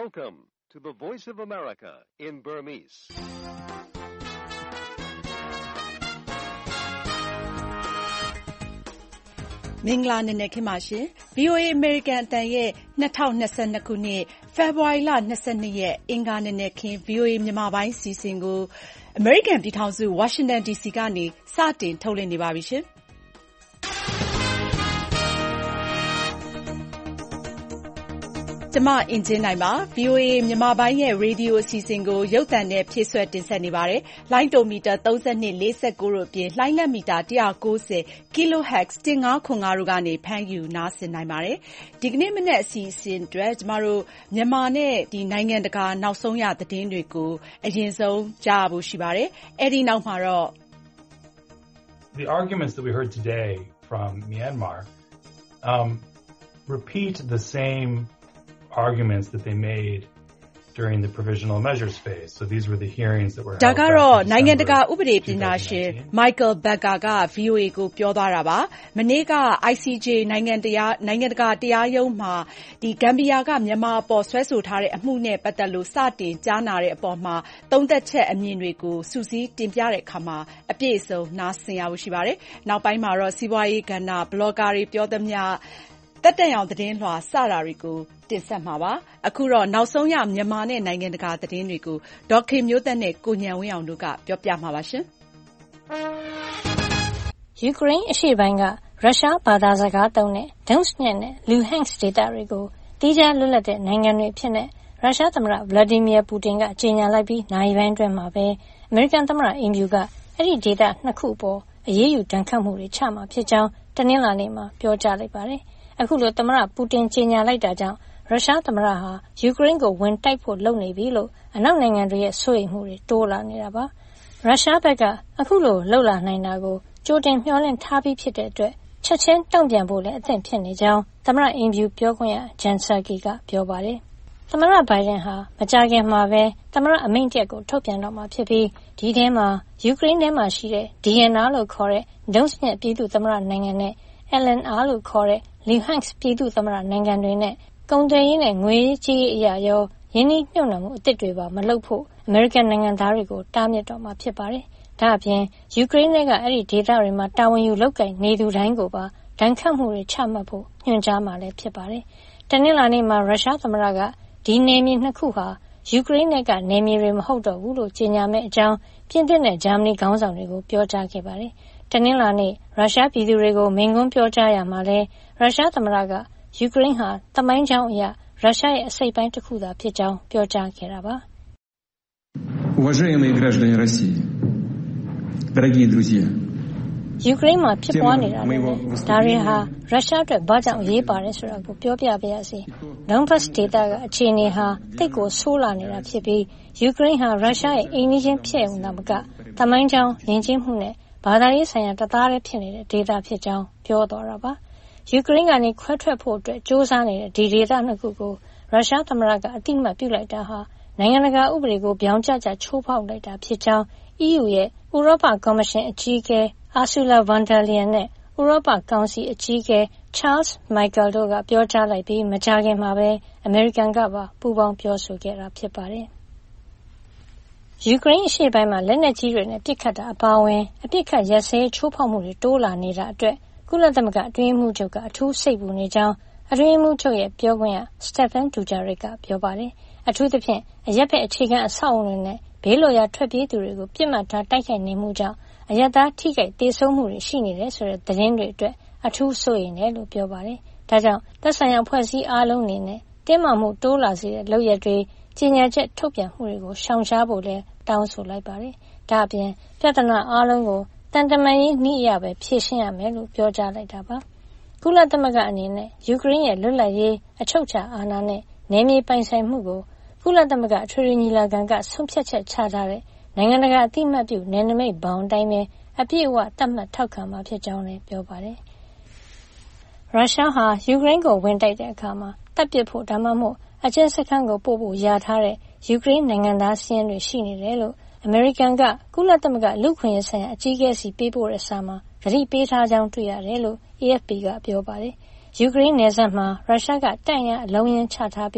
Welcome to the Voice of America in Burmese. ။မင်္ဂလာနံနက်ခင်းပါရှင်။ VOA American အသံရဲ့2022ခုနှစ်ဖေဖော်ဝါရီလ22ရက်အင်္ဂါနံနက်ခင်း VOA မြန်မာပိုင်းအစီအစဉ်ကို American ပြည်ထောင်စု Washington DC ကနေစတင်ထုတ်လွှင့်နေပါပြီရှင်။ကျမအင်ဂျင်နိုင်ပါ VOA မြန်မာပိုင်းရဲ့ရေဒီယိုအစီအစဉ်ကိုရုပ်သံနဲ့ဖြည့်စွက်တင်ဆက်နေပါတယ်။လိုင်းတိုမီတာ32 49တို့အပြင်လှိုင်းလက်မီတာ190 kHz 1505တို့ကနေဖမ်းယူနားဆင်နိုင်ပါတယ်။ဒီကနေ့မနက်အစီအစဉ်အတွက်ကျမတို့မြန်မာနဲ့ဒီနိုင်ငံတကာနောက်ဆုံးရသတင်းတွေကိုအရင်ဆုံးကြားဖို့ရှိပါတယ်။အဲဒီနောက်မှာတော့ The arguments that we heard today from Myanmar repeat the same arguments that they made during the provisional measures phase. So these were the hearings that were held. ဒါကတော့နိုင်ငံတကာဥပဒေပညာရှင် Michael Becker က VOA ကိုပြောသွားတာပါ။မနေ့က ICJ နိုင်ငံတကာတရားရုံးမှာဒီဂမ်ဘီယာကမြန်မာအပေါ်ဆွဲဆိုထားတဲ့အမှုနဲ့ပတ်သက်လို့စတင်ကြားနာတဲ့အပေါ်မှာသုံးသပ်ချက်အမြင်တွေကိုစုစည်းတင်ပြတဲ့အခါမှာအပြည့်အစုံနားဆင်ရဖို့ရှိပါတယ်။နောက်ပိုင်းမှာတော့စီးပွားရေးကဏ္ဍဘလော့ဂါတွေပြောသမျှတက်တက်အောင်သတင်းလွှာစတာတွေကိုတင်ဆက်မှာပါ။အခုတော့နောက်ဆုံးရမြန်မာနဲ့နိုင်ငံတကာသတင်းတွေကိုဒေါက်ခင်မျိုးသက်နဲ့ကိုညံဝင်းအောင်တို့ကပြောပြမှာပါရှင်။ယူကရိန်းအရှေ့ပိုင်းကရုရှားဘာသာစကားသုံးတဲ့ Donetsk နဲ့ Luhansk ဒေသတွေကိုတီးခြားလွတ်လပ်တဲ့နိုင်ငံတွေအဖြစ်နဲ့ရုရှားသမ္မတ Vladimir Putin ကကြေညာလိုက်ပြီးနိုင်ပိုင်းတွင်မှာပဲအမေရိကန်သမ္မတအင်ဖြူကအဲ့ဒီဒေသနှစ်ခုပေါ်အရေးယူဒဏ်ခတ်မှုတွေချမှဖြစ်ကြောင်းတနင်္လာနေ့မှာပြောကြားလိုက်ပါတယ်။အခုလိုသမ္မတပူတင်ကြေညာလိုက်တာကြောင့်ရုရှားသမ္မတဟာယူကရိန်းကိုဝင်တိုက်ဖို့လုပ်နေပြီလို့အနောက်နိုင်ငံတွေရဲ့စိုးရိမ်မှုတွေတိုးလာနေတာပါ။ရုရှားဘက်ကအခုလိုလှုပ်လာနိုင်တာကိုကြိုတင်မျှော်လင့်ထားပြီးဖြစ်တဲ့အတွက်ချက်ချင်းတုံ့ပြန်ဖို့လည်းအသင့်ဖြစ်နေကြောင်းသမ္မတအင်ဖြူပြောခွင့်ရဂျန်ဆာကီကပြောပါတယ်။သမ္မတဘိုင်ဒန်ဟာမကြာခင်မှာပဲသမ္မတအမိန့်တစ်ကိုထုတ်ပြန်တော့မှာဖြစ်ပြီးဒီထဲမှာယူကရိန်းထဲမှာရှိတဲ့ DNR လို့ခေါ်တဲ့ Donetsk ပြည်သူ့သမ္မတနိုင်ငံနဲ့ LNR လို့ခေါ်တဲ့Luhansk ပြည်သူ့သမ္မတနိုင်ငံတွေနဲ့ကုန်သွယ်ရေးနဲ့ငွေကြေးအရာရောယင်းနှိမ့်ညွှန်နှံမှုအသစ်တွေပါမလုပ်ဖို့အမေရိကန်နိုင်ငံသားတွေကိုတားမြစ်တော့မှာဖြစ်ပါတယ်။ဒါ့အပြင်ယူကရိန်းကအဲ့ဒီဒေသတွေမှာတာဝန်ယူလုပ်ကိုင်နေသူတိုင်းကိုပါဒဏ်ခတ်မှုတွေချမှတ်ဖို့ညွှန်ကြားမှာလည်းဖြစ်ပါတယ်။တနင်္လာနေ့မှာရုရှားသမ္မတကဒီနယ်မြေနှစ်ခုဟာယူကရိန်းကနယ်မြေတွေမဟုတ်တော့ဘူးလို့ကြေညာမဲ့အကြောင်းပြင်သစ်နဲ့ဂျာမနီခေါင်းဆောင်တွေကိုပြောကြားခဲ့ပါတယ်။တနင်္လာနေ့ရုရှားပြည်သူတွေကိုမိန့်ခွန်းပြောကြားရမှာလဲရုရှားသမ္မတကယူကရိန်းဟာသမိုင်းကြောင်းအရရုရှားရဲ့အစိတ်အပိုင်းတစ်ခုသာဖြစ်ကြောင်းပြောကြားခဲ့တာပါ။ Уважаемые граждане России, дорогие друзья. ယူကရိန်းမှာဖြစ်ပွားနေတာတွေဒါတွေဟာရုရှားအတွက်ဘာကြောင့်အရေးပါတယ်ဆိုတာကိုပြောပြပါရစေ။ Donbas ဒေသကအခြေအနေဟာတိတ်ကိုဆိုးလာနေတာဖြစ်ပြီးယူကရိန်းဟာရုရှားရဲ့အိမ်နီးချင်းဖြစ်ုံသာမကသမိုင်းကြောင်းယဉ်ကျေးမှုနဲ့ဘာသာရေးဆိုင်ရာတသားတည်းဖြစ်နေတဲ့ဒေသဖြစ်ကြောင်းပြောသွားတာပါ။ယူကရိန်းကနေခွဲထွက်ဖို့အတွက်စ조사နေတဲ့ဒီဒေသနှစ်ခုကိုရုရှားသမ္မတကအတိအမှတ်ပြုလိုက်တာဟာနိုင်ငံတကာဥပဒေကိုပြောင်းကျကျချိုးဖောက်လိုက်တာဖြစ်ကြောင်း EU ရဲ့ဥရောပကော်မရှင်အကြီးအကဲ Ursula von der Leyen နဲ့ဥရောပကောင်စီအကြီးအကဲ Charles Michel တို့ကပြောကြားလိုက်ပြီးမကြာခင်မှာပဲအမေရိကန်ကပါပူးပေါင်းပြောဆိုခဲ့တာဖြစ်ပါတယ်။ယူကရိန်းအရှေ့ပိုင်းမှာလက်နက်ကြီးတွေနဲ့ပစ်ခတ်တာအပါအဝင်အပစ်ခတ်ရပ်စဲချိုးဖောက်မှုတွေတိုးလာနေတာအတွက်ကုလသမဂ္ဂအတွင်းရေးမှူးချုပ်ကအထူးစိတ်ပူနေကြောင်းအတွင်းရေးမှူးချုပ်ရဲ့ပြောခွင့်ရ Stephen Dujarric ကပြောပါတယ်။အထူးသဖြင့်အရပ်ဘက်အခြေခံအဆောက်အအုံတွေနဲ့ဘေးလွတ်ရာထွက်ပြေးသူတွေကိုပြစ်မှတ်ထားတိုက်ခိုက်နေမှုကြောင့်အရပ်သားထိခိုက်သေဆုံးမှုတွေရှိနေတယ်ဆိုတဲ့သတင်းတွေအတွက်အထူးစိုးရိမ်တယ်လို့ပြောပါတယ်။ဒါကြောင့်သက်ဆိုင်ရာအဖွဲ့အစည်းအားလုံးအနေနဲ့တင်းမာမှုတိုးလာစေတဲ့လုပ်ရပ်တွေကြေညာချက်ထုတ်ပြန်မှုတွေကိုရှောင်ရှားဖို့လည်းတောင်းဆိုလိုက်ပါတယ်။ဒါ့အပြင်ပြဿနာအားလုံးကိုတန်တမာရေးနည်းအရပဲဖြေရှင်းရမယ်လို့ပြောကြားလိုက်တာပါ။ကုလသမဂ္ဂအနေနဲ့ယူကရိန်းရဲ့လွတ်လပ်ရေးအချုပ်အခြာအာဏာနဲ့နယ်မြေပိုင်ဆိုင်မှုကိုကုလသမဂ္ဂအထွေထွေညီလာခံကဆုံးဖြတ်ချက်ချထားတဲ့နိုင်ငံတကာအသိအမှတ်ပြုနယ်နိမိတ်ဘောင်တိုင်းပဲအပြည့်အဝသတ်မှတ်ထောက်ခံမှာဖြစ်ကြောင်းလည်းပြောပါတယ်။ရုရှားဟာယူကရိန်းကိုဝင်တိုက်တဲ့အခါမှာတပ်ပစ်ဖို့ဒါမှမဟုတ်အကျဉ်းစခန်းကိုပို့ဖို့ယာထားတဲ့ယူကရိန်းနိုင်ငံသားစာရင်းတွေရှိနေတယ်လို့အမေရိကန်ကကုလသမဂ္ဂလူ့အခွင့်အရေးဆိုင်ရာအကြီးအကဲစီပေးပို့တဲ့စာမှာသတိပေးထားကြောင်းတွေ့ရတယ်လို့ AFP ကပြောပါတယ်။ယူကရိန်းနယ်စပ်မှာရုရှားကတပ်အင်အားအလုံးအရင်းချထားပြီး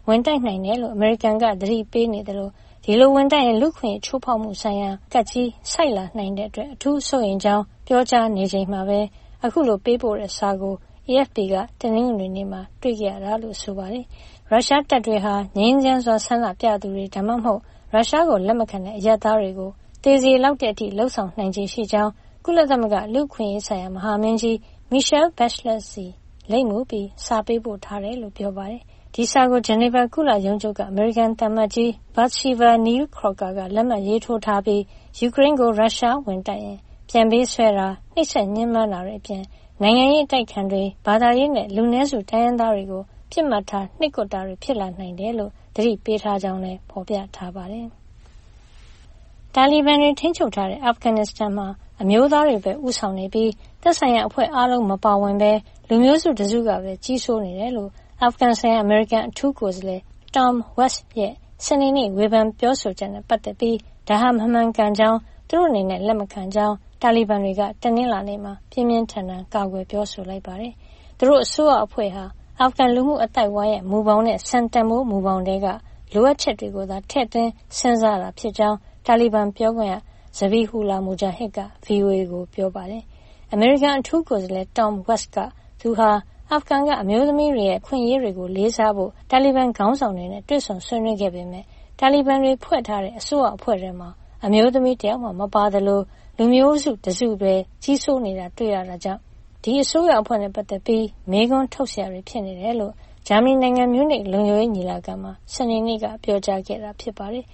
ဝင်တိုက်နိုင်တယ်လို့အမေရိကန်ကသတိပေးနေတယ်လို့ဒီလိုဝင်တိုက်ရင်လူခွင့်ချိုးဖောက်မှုဆိုင်ရာကတ်ကြီးဆိုက်လာနိုင်တဲ့အတွက်အထူးစိုးရိမ်ကြောင်းပြောကြားနေချိန်မှာပဲအခုလိုပေးပို့တဲ့စာကို AFP ကတနင်္ဂနွေနေ့မှာတွေ့ကြရတာလို့ဆိုပါတယ်။ရုရှားတပ်တွေဟာငြိမ်းချမ်းစွာဆန္ဒပြသူတွေဒါမှမဟုတ်ရုရှားကိုလက်မခံတဲ့အရပ်သားတွေကိုတေစီလောက်တဲ့အထိလှုပ်ဆောင်နိုင်ခြေရှိကြောင်းကုလသမဂ္ဂလူ့ခွင့်ရေးဆိုင်ရာမဟာမင်းကြီး Michelle Bachelet စီလိပ်မူပြီးစာပေးပို့ထားတယ်လို့ပြောပါတယ်။ဒီစာကိုဂျနီဗာကုလရုံးချုပ်ကအမေရိကန်သံအမတ်ကြီး Bathsheba Neal Crocker ကလက်မှတ်ရေးထိုးထားပြီးယူကရိန်းကိုရုရှားဝင်တိုက်ရင်ပြန်ပေးဆွဲတာနှိပ်စက်ညှဉ်းပန်းတာတွေအပြင်နိုင်ငံရေးအတိုက်ခံတွေဘာသာရေးနဲ့လူနည်းစုတိုင်းရင်းသားတွေကိုပြစ်မှတ်ထားနှိပ်ကွပ်တာတွေဖြစ်လာနိုင်တယ်လို့သတိပေးထားကြောင်းလည်းဖော်ပြထားပါတယ်။တာလီဘန်တွေထိန်းချုပ်ထားတဲ့အာဖဂန်နစ္စတန်မှာအမျိုးသားတွေပဲဥဆောင်နေပြီးသက်ဆိုင်ရာအဖွဲ့အားလုံးမပါဝင်ပဲလူမျိုးစုတစုကပဲကြီးစိုးနေတယ်လို့အာဖဂန်ဆိုင်ရာအမေရိကန်အထူးကိုယ်စားလှယ် Tom West ရဲ့စနေနေ့ဝေဖန်ပြောဆိုချက်နဲ့ပတ်သက်ပြီးဒါဟာမမှန်ကန်ကြောင်းသူတို့အနေနဲ့လက်မခံကြောင်းတာလီဘန်တွေကတနင်္လာနေ့မှာပြင်းပြင်းထန်ထန်ကာကွယ်ပြောဆိုလိုက်ပါတယ်။သူတို့အစိုးရအဖွဲ့ဟာအာဖဂန်လူမှုအသိုက်အဝန်းရဲ့မူပေါင်းနဲ့စံတန်ဖိုးမူပေါင်းတွေကလိုအပ်ချက်တွေကိုသာထည့်သွင်းစဉ်းစားတာဖြစ်ကြောင်းတာလီဘန်ပြောခွင့်ရZabihullah Mujahid က VOA ကိုပြောပါတယ်။အမေရိကန်အထူးကိုယ်စားလှယ် Tom West ကသူဟာအာဖဂန်ကအမျိုးသမီးတွေရဲ့ခွင့်ရေးတွေကိုလေးစားဖို့တာလီဘန်ခေါင်းဆောင်တွေနဲ့တွေ့ဆုံဆွေးနွေးခဲ့ပေမဲ့တာလီဘန်တွေဖွဲ့ထားတဲ့အစိုးရအဖွဲ့ထဲမှာအမျိုးသမီးတယောက်မှမပါသလိုလူမျိုးစုတစုပဲကြီးစိုးနေတာတွေ့ရတာကြောင့်ဒီအစိုးရအဖွဲ့နဲ့ပတ်သက်ပြီးမေးခွန်းထုတ်စရာတွေဖြစ်နေတယ်လို့ဂျာမနီနိုင်ငံမြူးနစ်လုံခြုံရေးညီလာခံမှာစနေနေ့ကပြောကြားခဲ့တာဖြစ်ပါတယ်။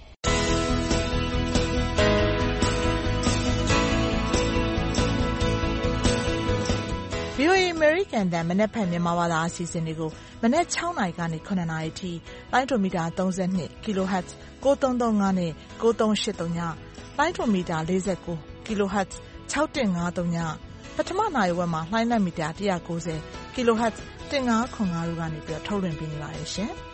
VOA American တန်မနက်ဖြန်မြန်မာဘာသာအစီအစဉ်တွေကိုမနက်6နာရီကနေ9နာရီအထိလိုင်းဒိုမီတာ32 kHz 9335နဲ့9383ညလိုင်းဒိုမီတာ49 kHz 6153ညပထမနာရီဝက်မှာလိုင်းနက်မီတာ190 kHz 1505တို့ကနေပြီးထုတ်လွှင့်ပေးနေပါတယ်ရှင်။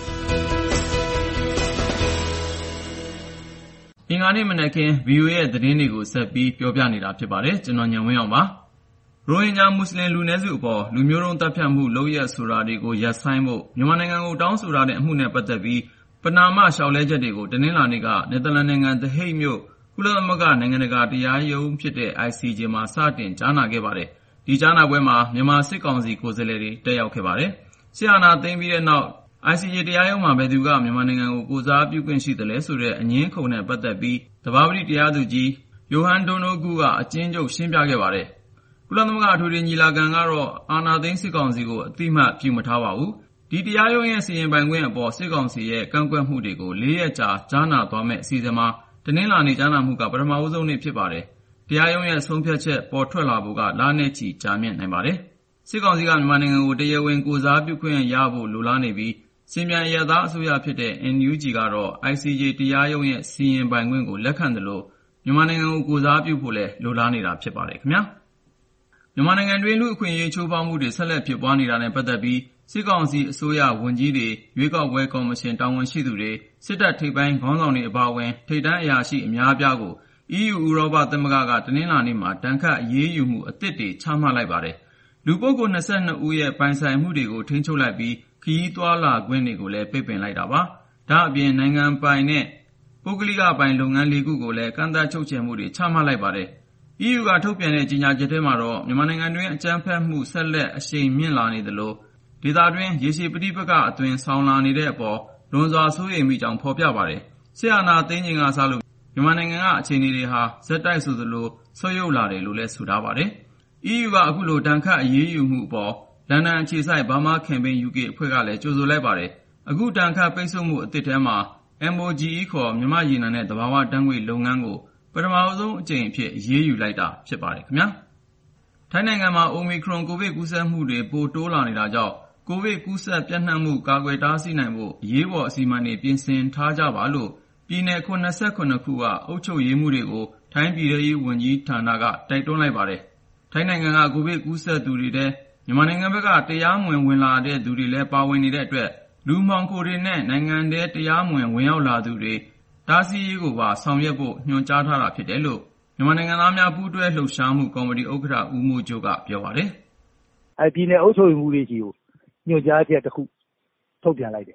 အင်္ဂါနေ့မနက်ခင်း VOA ရဲ့သတင်းတွေကိုဆက်ပြီးပြောပြနေတာဖြစ်ပါတယ်။ကျွန်တော်ညံဝင်းအောင်ပါ။ရိုဟင်ဂျာမွတ်စလင်လူနည်းစုအပေါ်လူမျိုးတုံးတပ်ဖြတ်မှုလုပ်ရက်ဆိုတာတွေကိုရပ်ဆိုင်းဖို့မြန်မာနိုင်ငံကိုတောင်းဆိုထားတဲ့အမှုနဲ့ပတ်သက်ပြီးပဏာမလျှောက်လဲချက်တွေကိုတနင်္လာနေ့ကနယ်သာလန်နိုင်ငံ The Hague မြို့ကုလသမဂ္ဂနိုင်ငံတကာတရားရုံးဖြစ်တဲ့ ICJ မှာစတင်ကြားနာခဲ့ပါတယ်။ဒီကြားနာပွဲမှာမြန်မာစစ်ကောင်စီကိုယ်စားလှယ်တွေတက်ရောက်ခဲ့ပါတယ်။စစ်အာဏာသိမ်းပြီးတဲ့နောက် ICJ တရားရုံးမှာဘယ်သူကမြန်မာနိုင်ငံကိုကိုစားပြုခွင့်ရှိသလဲဆိုတဲ့အငြင်းခုံနဲ့ပတ်သက်ပြီးသဘာပတိတရားသူကြီးယိုဟန်ဒိုနိုဂူကအကျဉ်းချုပ်ရှင်းပြခဲ့ပါတယ်။ကုလသမဂ္ဂအထွေထွေညီလာခံကတော့အာဏာသိမ်းစစ်ကောင်စီကိုအတိအမှတ်ပြုမထားပါဘူး။ဒီတရားရုံးရဲ့စီရင်ပိုင်ခွင့်အပေါ်စစ်ကောင်စီရဲ့ကန့်ကွက်မှုတွေကို4ရက်ကြာကြားနာသွားမယ့်အစီအစဉ်မှာတနင်္လာနေ့ကြားနာမှုကပထမဦးဆုံးနေ့ဖြစ်ပါတယ်။တရားရုံးရဲ့ဆုံးဖြတ်ချက်ပေါ်ထွက်လာဖို့ကလနဲ့ချီကြာမြင့်နိုင်ပါတယ်။စစ်ကောင်စီကမြန်မာနိုင်ငံကိုတရားဝင်ကိုစားပြုခွင့်ရဖို့လိုလားနေပြီးစင်ပြန်ရသားအစိုးရဖြစ်တဲ့ NUG ကတော့ ICJ တရားရုံးရဲ့စီရင်ပိုင်ခွင့်ကိုလက်ခံတယ်လို့မြန်မာနိုင်ငံကိုကိုစားပြုဖို့လည်းလိုလားနေတာဖြစ်ပါတယ်ခင်ဗျာ။မြန်မာနိုင်ငံတွင်းလူ့အခွင့်အရေးချိုးဖောက်မှုတွေဆက်လက်ဖြစ်ပွားနေတာနဲ့ပတ်သက်ပြီးစစ်ကောင်စီအစိုးရဝန်ကြီးတွေရွေးကောက်ပွဲကော်မရှင်တာဝန်ရှိသူတွေစစ်တပ်ထိပ်ပိုင်းခေါင်းဆောင်တွေအပါအဝင်ထိပ်တန်းအရာရှိအများအပြားကို EU ဥရောပသမဂ္ဂကတနင်္လာနေ့မှာတန်ခတ်အရေးယူမှုအသစ်တွေချမှတ်လိုက်ပါတယ်။လူပုဂ္ဂိုလ်22ဦးရဲ့ပိုင်ဆိုင်မှုတွေကိုထိန်းချုပ်လိုက်ပြီးခရီးသွားလာခွင့်တွေကိုလည်းပိတ်ပင်လိုက်တာပါ။ဒါ့အပြင်နိုင်ငံပိုင်နဲ့ပုဂ္ဂလိကပိုင်လုပ်ငန်း၄ခုကိုလည်းကန့်သတ်ချုပ်ချယ်မှုတွေချမှတ်လိုက်ပါတယ်။ EU ကထုတ်ပြန်တဲ့ကြေညာချက်ထဲမှာတော့မြန်မာနိုင်ငံတွင်းအကြမ်းဖက်မှုဆက်လက်အရှိန်မြင့်လာနေသလိုဒေသတွင်းရေရှည်ပဋိပက္ခအသွင်ဆောင်လာနေတဲ့အပေါ်လွန်စွာစိုးရိမ်မိကြောင်းဖော်ပြပါတယ်။စစ်အာဏာသိမ်းချိန်ကစလို့မြန်မာနိုင်ငံကအခြေအနေတွေဟာဇက်တိုက်ဆိုသလိုဆုတ်ယုတ်လာတယ်လို့လည်းဆိုထားပါတယ်။ EU ကအခုလိုတန်ခတ်အရေးယူမှုအပေါ်လန်ဒန်အခြေစိုက် Burma Campaign UK အဖွဲ့ကလည်းကြိုဆိုလိုက်ပါတယ်။အခုတန်ခတ်ပိတ်ဆို့မှုအသစ်ထဲမှာ MOGE ခေါ်မြန်မာရေနံနဲ့သဘာဝဓာတ်ငွေ့လုပ်ငန်းကိုပထမဆုံးအကြိမ်အဖြစ်အရေးယူလိုက်တာဖြစ်ပါတယ်ခင်ဗျာ။ထိုင်းနိုင်ငံမှာ Omicron ကိုဗစ်ကူးစက်မှုတွေပိုတိုးလာနေတာကြောင့်ကိုဗစ်ကူးစက်ပြန့်နှံ့မှုကာကွယ်တားဆီးနိုင်ဖို့အရေးပေါ်အစီအမံတွေပြင်ဆင်ထားကြပါလို့ပြည်နယ်78ခုကအုပ်ချုပ်ရေးမှူးတွေကိုထိုင်းပြည်ထောင်ရေးဝန်ကြီးဌာနကတိုက်တွန်းလိုက်ပါတယ်။ထိုင်းနိုင်ငံကကိုဗစ်ကူးစက်သူတွေထဲမြန်မာနိုင်ငံဘက်ကတရားမဝင်ဝင်လာတဲ့သူတွေလည်းပါဝင်နေတဲ့အတွက်လူမှောင်ခိုတွေနဲ့နိုင်ငံထဲတရားမဝင်ဝင်ရောက်လာသူတွေတားဆီးရေးကိုပါဆောင်ရွက်ဖို့ညွှန်ကြားထားတာဖြစ်တယ်လို့မြန်မာနိုင်ငံသားများပူးတွဲလှုပ်ရှားမှုကော်မတီဥက္ကဋ္ဌဦးမိုးကျိုးကပြောပါတယ်။ပြည်နယ်အုပ်ချုပ်ရေးမှူးတွေကြီးကိုညွှန်ကြားချက်တစ်ခုထုတ်ပြန်လိုက်တယ်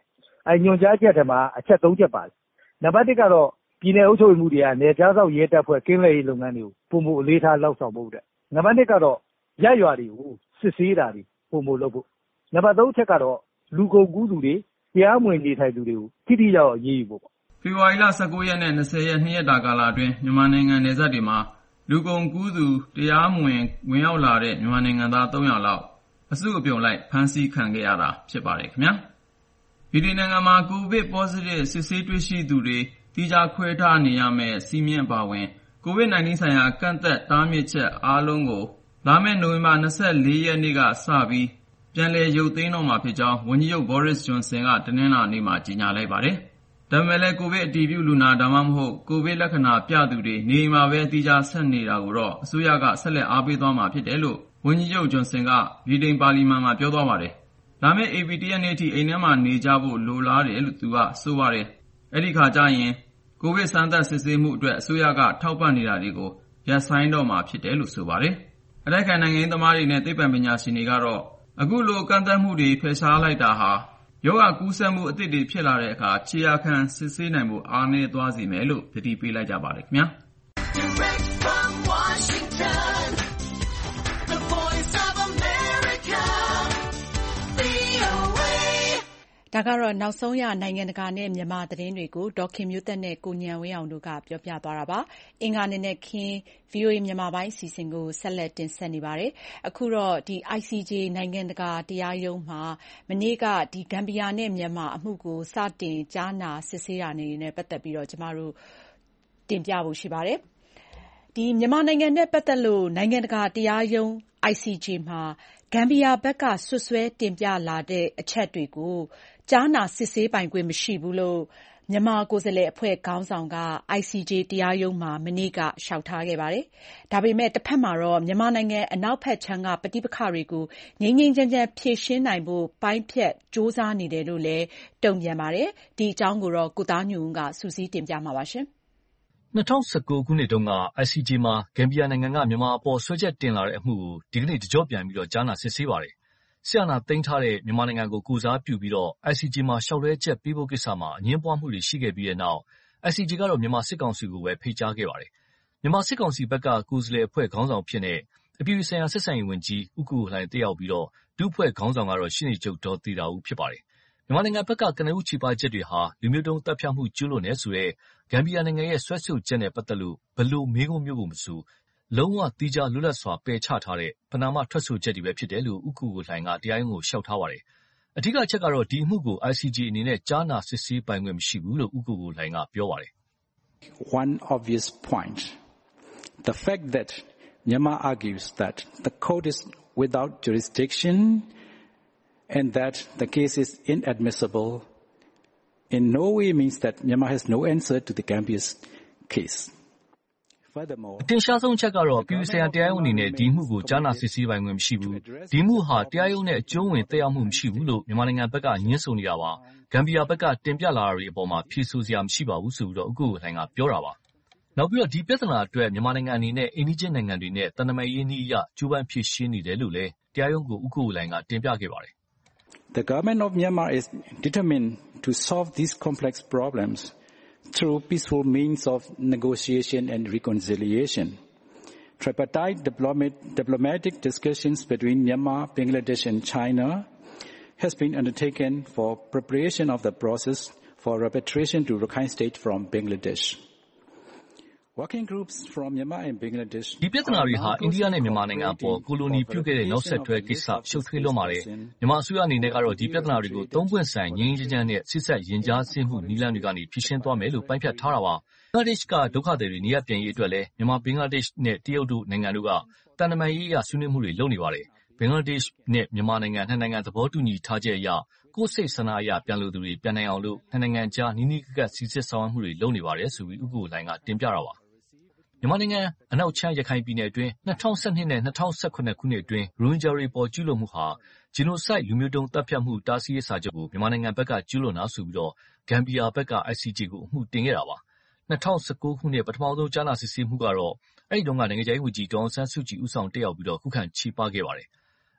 ညွှန်ကြားချက်ထဲမှာအချက်3ချက်ပါတယ်နံပါတ်1ကတော့ပြည်내အုပ်ချုပ်မှုတွေကနယ်ခြားစောင့်ရဲတပ်ဖွဲ့ကင်းလှည့်ရေးလုပ်ငန်းတွေကိုပုံမှုအလေးထားလောက်ဆောင်ဖို့တဲ့နံပါတ်2ကတော့ရပ်ရွာတွေကိုစစ်ဆေးတာတွေပုံမှုလုပ်ဖို့နံပါတ်3ချက်ကတော့လူကုန်ကူးသူတွေတရားမဝင်နေထိုင်သူတွေကိုထိထိရောက်အရေးယူဖို့ပေါ့ဖေဖော်ဝါရီလ19ရက်နဲ့20ရက်2ရက်တာကာလအတွင်းမြန်မာနိုင်ငံနယ်စပ်တွေမှာလူကုန်ကူးသူတရားမဝင်ဝင်ရောက်လာတဲ့မြန်မာနိုင်ငံသား300လောက်အစုအပြုံလိုက်ဖမ်းဆီးခံခဲ့ရတာဖြစ်ပါတယ်ခင်ဗျာဗြိတိန်နိုင်ငံမှာကိုဗစ် positive စစ်ဆေးတွေ့ရှိသူတွေတိကျခွဲထားနေရမယ့်စီမင်းပါဝင်ကိုဗစ် -19 ဆိုင်ရာကန့်သက်တားမြစ်ချက်အားလုံးကိုလာမယ့်နိုဝင်ဘာ24ရက်နေ့ကစပြီးပြန်လည်ရုပ်သိမ်းတော့မှာဖြစ်ကြောင်းဝန်ကြီးချုပ် Boris Johnson ကတနင်္လာနေ့မှာကြေညာလိုက်ပါတယ်။ဒါပေမဲ့လည်းကိုဗစ်အတည်ပြုလူနာဒါမှမဟုတ်ကိုဗစ်လက္ခဏာပြသူတွေနေမှာပဲတိကျဆက်နေတာကိုတော့အစိုးရကဆက်လက်အားပေးသွားမှာဖြစ်တယ်လို့ဝန်ကြီးချုပ် Johnson ကဗြိတိန်ပါလီမန်မှာပြောသွားပါတယ်။လာမယ့် AP 1 ရက်နေ့ထိအိမ်ထဲမှာနေကြဖို့လိုလားတယ်လို့သူကဆိုပါတယ်။အဲ့ဒီခါကျရင်ကိုဗစ်စမ်းသပ်စစ်ဆေးမှုအတွက်အစိုးရကထောက်ပံ့နေတာတွေကိုရပ်ဆိုင်းတော့မှာဖြစ်တယ်လို့ဆိုပါတယ်။အတိုက်အခံနိုင်ငံရေးသမားတွေနဲ့သိပ္ပံပညာရှင်တွေကတော့အခုလိုကန့်သတ်မှုတွေဖယ်ရှားလိုက်တာဟာရောဂါကူးစက်မှုအသစ်တွေဖြစ်လာတဲ့အခါခြေရာခံစစ်ဆေးနိုင်ဖို့အားနည်းသွားစေမယ်လို့သတိပေးလိုက်ကြပါတယ်ခင်ဗျာဒါကတော့နောက်ဆုံးရနိုင်ငံတကာနဲ့မြန်မာသတင်းတွေကိုဒေါ်ခင်မျိုးသက်နဲ့ကိုဉာဏ်ဝင်းအောင်တို့ကပြောပြသွားတာပါ။အင်္ဂါနေ့နဲ့ခင် VOA မြန်မာပိုင်းအစီအစဉ်ကိုဆက်လက်တင်ဆက်နေပါတယ်။အခုတော့ဒီ ICJ နိုင်ငံတကာတရားရုံးမှာမနေ့ကဒီဂမ်ဘီယာနဲ့မြန်မာအမှုကိုစတင်ကြားနာစစ်ဆေးတာနေနဲ့ပတ်သက်ပြီးတော့ကျမတို့တင်ပြဖို့ရှိပါတယ်။ဒီမြန်မာနိုင်ငံနဲ့ပတ်သက်လို့နိုင်ငံတကာတရားရုံး ICJ မှာဂမ်ဘီယာဘက်ကဆွဆွဲတင်ပြလာတဲ့အချက်တွေကိုကြားနာစစ်ဆေးပိုင်ခွင့်မရှိဘူးလို့မြန်မာကိုယ်စားလှယ်အဖွဲ့ခေါင်းဆောင်က ICJ တရားရုံးမှာမနေ့ကလျှောက်ထားခဲ့ပါတယ်။ဒါပေမဲ့တစ်ဖက်မှာတော့မြန်မာနိုင်ငံအနောက်ဘက်ခြမ်းကပဋိပက္ခတွေကိုငြိမ်းငြိမ်းချမ်းချမ်းဖြေရှင်းနိုင်ဖို့ပိုင်းဖြတ်စ조사နေတယ်လို့လည်းတုံ့ပြန်ပါတယ်။ဒီအကြောင်းကိုတော့ကိုသားညွန့်ဦးကစုစည်းတင်ပြမှာပါရှင်။2019ခုနှစ်တုန်းက ICJ မှာဂမ်ဘီယာနိုင်ငံကမြန်မာအပေါ်ဆွဲချက်တင်လာတဲ့အမှုကိုဒီကနေ့တကြော့ပြန်ပြီးတော့ကြားနာစစ်ဆေးပါတယ်။ဆရာနာသိမ်းထားတဲ့မြန်မာနိုင်ငံကိုကိုစားပြုပြီးတော့ ICJ မှာလျှောက်လဲချက်ပေးဖို့ကိစ္စမှာအငြင်းပွားမှုတွေရှိခဲ့ပြီးတဲ့နောက် ICJ ကတော့မြန်မာစစ်ကောင်စီကိုပဲဖိတ်ကြားခဲ့ပါတယ်။မြန်မာစစ်ကောင်စီဘက်ကကိုယ်စားလှယ်အဖွဲ့ခေါင်းဆောင်ဖြစ်တဲ့အပြည်ပြည်ဆိုင်ရာဆက်ဆံရေးဝန်ကြီးဦးကိုလှိုင်တက်ရောက်ပြီးတော့ဒုအဖွဲ့ခေါင်းဆောင်ကတော့ရှင်းနေချုပ်ဒေါ်သီတာဦးဖြစ်ပါတယ်။မြန်မာနိုင်ငံဘက်ကကနဦးချေပချက်တွေဟာလူမျိုးတုံးတပ်ဖြတ်မှုကျူးလွန်တယ်ဆိုတဲ့ဂမ်ဘီယာနိုင်ငံရဲ့ဆွဲဆိုချက်နဲ့ပတ်သက်လို့ဘလို့မေးခွန်းမျိုးကိုမဆိုလုံးဝသီးခြားလွတ်လပ်စွာပယ်ချထားတဲ့ပဏာမထွက်ဆိုချက်တွေပဲဖြစ်တယ်လို့ဦးကိုလှိုင်ကတရားရုံးကိုလျှောက်ထားပါတယ်။အဓိကအချက်ကတော့ဒီအမှုကို ICJ အနေနဲ့ကြားနာစစ်ဆေးပိုင်ခွင့်မရှိဘူးလို့ဦးကိုလှိုင်ကပြောပါတယ်။ One obvious point, the fact that Myanmar argues that the court is without jurisdiction and that the case is inadmissible in no way means that Myanmar has no answer to the Gambia's case. အထင်ရှားဆုံးချက်ကတော့ပြည်ပဆိုင်ရာတရားရုံးအနေနဲ့ဒီမှုကိုကြားနာစစ်ဆေးပိုင်ခွင့်မရှိဘူး။ဒီမှုဟာတရားရုံးနဲ့အကျိုးဝင်သက်ရောက်မှုမရှိဘူးလို့မြန်မာနိုင်ငံဘက်ကညှင်းဆိုနေတာပါ။ဂမ်ဘီယာဘက်ကတင်ပြလာတာတွေအပေါ်မှာဖြေဆိုစရာမရှိပါဘူးဆိုပြီးတော့ဦးကိုလှိုင်ကပြောတာပါ။နောက်ပြီးတော့ဒီပြဿနာအတွက်မြန်မာနိုင်ငံအနေနဲ့အိန္ဒိချင်းနိုင်ငံတွေနဲ့တန်တမာရေးနည်းအရကြိုးပမ်းဖြေရှင်းနေတယ်လို့လည်းတရားရုံးကိုဦးကိုလှိုင်ကတင်ပြခဲ့ပါတယ်။ The government of Myanmar is determined to solve these complex problems through peaceful means of negotiation and reconciliation. Tripartite diplomatic discussions between Myanmar, Bangladesh and China has been undertaken for preparation of the process for repatriation to Rakhine State from Bangladesh. Working groups from Myanmar and Bangladesh ဒီပြဿနာတွေဟာအိန္ဒိယနဲ့မြန်မာနိုင်ငံအပေါ်ကိုလိုနီပြုခဲ့တဲ့နောက်ဆက်တွဲကိစ္စရှုပ်ထွေးလွန်းပါတယ်။မြန်မာအစိုးရအနေနဲ့ကတော့ဒီပြဿနာတွေကိုသုံးပွင့်ဆိုင်ငြိမ်းချမ်းချမ်းနဲ့စစ်ဆက်ရင်ကြားစေမှုနီလန်းတွေကနေဖြေရှင်းသွားမယ်လို့ပိုင်းဖြတ်ထားတာပါ။ဘင်္ဂလားဒေ့ရှ်ကဒုက္ခသည်တွေနေရပြန်ရေးအတွက်လည်းမြန်မာဘင်္ဂလားဒေ့ရှ်နဲ့တရုတ်တို့နိုင်ငံတို့ကတန်တမာရေးအရဆွေးနွေးမှုတွေလုပ်နေပါတယ်။ဘင်္ဂလားဒေ့ရှ်နဲ့မြန်မာနိုင်ငံနှစ်နိုင်ငံသဘောတူညီထားချက်အရကိုယ်စိတ်ဆန္ဒအရပြန်လို့သူတွေပြန်နိုင်အောင်လို့နှစ်နိုင်ငံကြားနီးနီးကပ်ကပ်စီစစ်ဆောင်မှုတွေလုပ်နေပါတယ်ဆိုပြီးဦးကိုလှိုင်ကတင်ပြတာပါမြန်မာနိုင်ငံအနောက်ချမ်းရခိုင်ပြည်နယ်အတွင်း2012နဲ့2018ခုနှစ်အတွင်းရိုဟင်ဂျာတွေပေါ်ကျူးလွန်မှုဟာဂျီနိုဆိုက်လူမျိုးတုံးတပ်ဖြတ်မှုတားဆီးရေးစာချုပ်ကိုမြန်မာနိုင်ငံဘက်ကကျူးလွန်တာဆိုပြီးတော့ဂမ်ဘီယာဘက်က ICJ ကိုအမှုတင်ခဲ့တာပါ2019ခုနှစ်ပထမဆုံးကြားနာစစ်ဆေးမှုကတော့အဲ့ဒီတုန်းကနိုင်ငံခြားရေးဝန်ကြီးဒေါ်အောင်ဆန်းစုကြည်ဦးဆောင်တက်ရောက်ပြီးတော့ခုခံချေပခဲ့ပါတယ်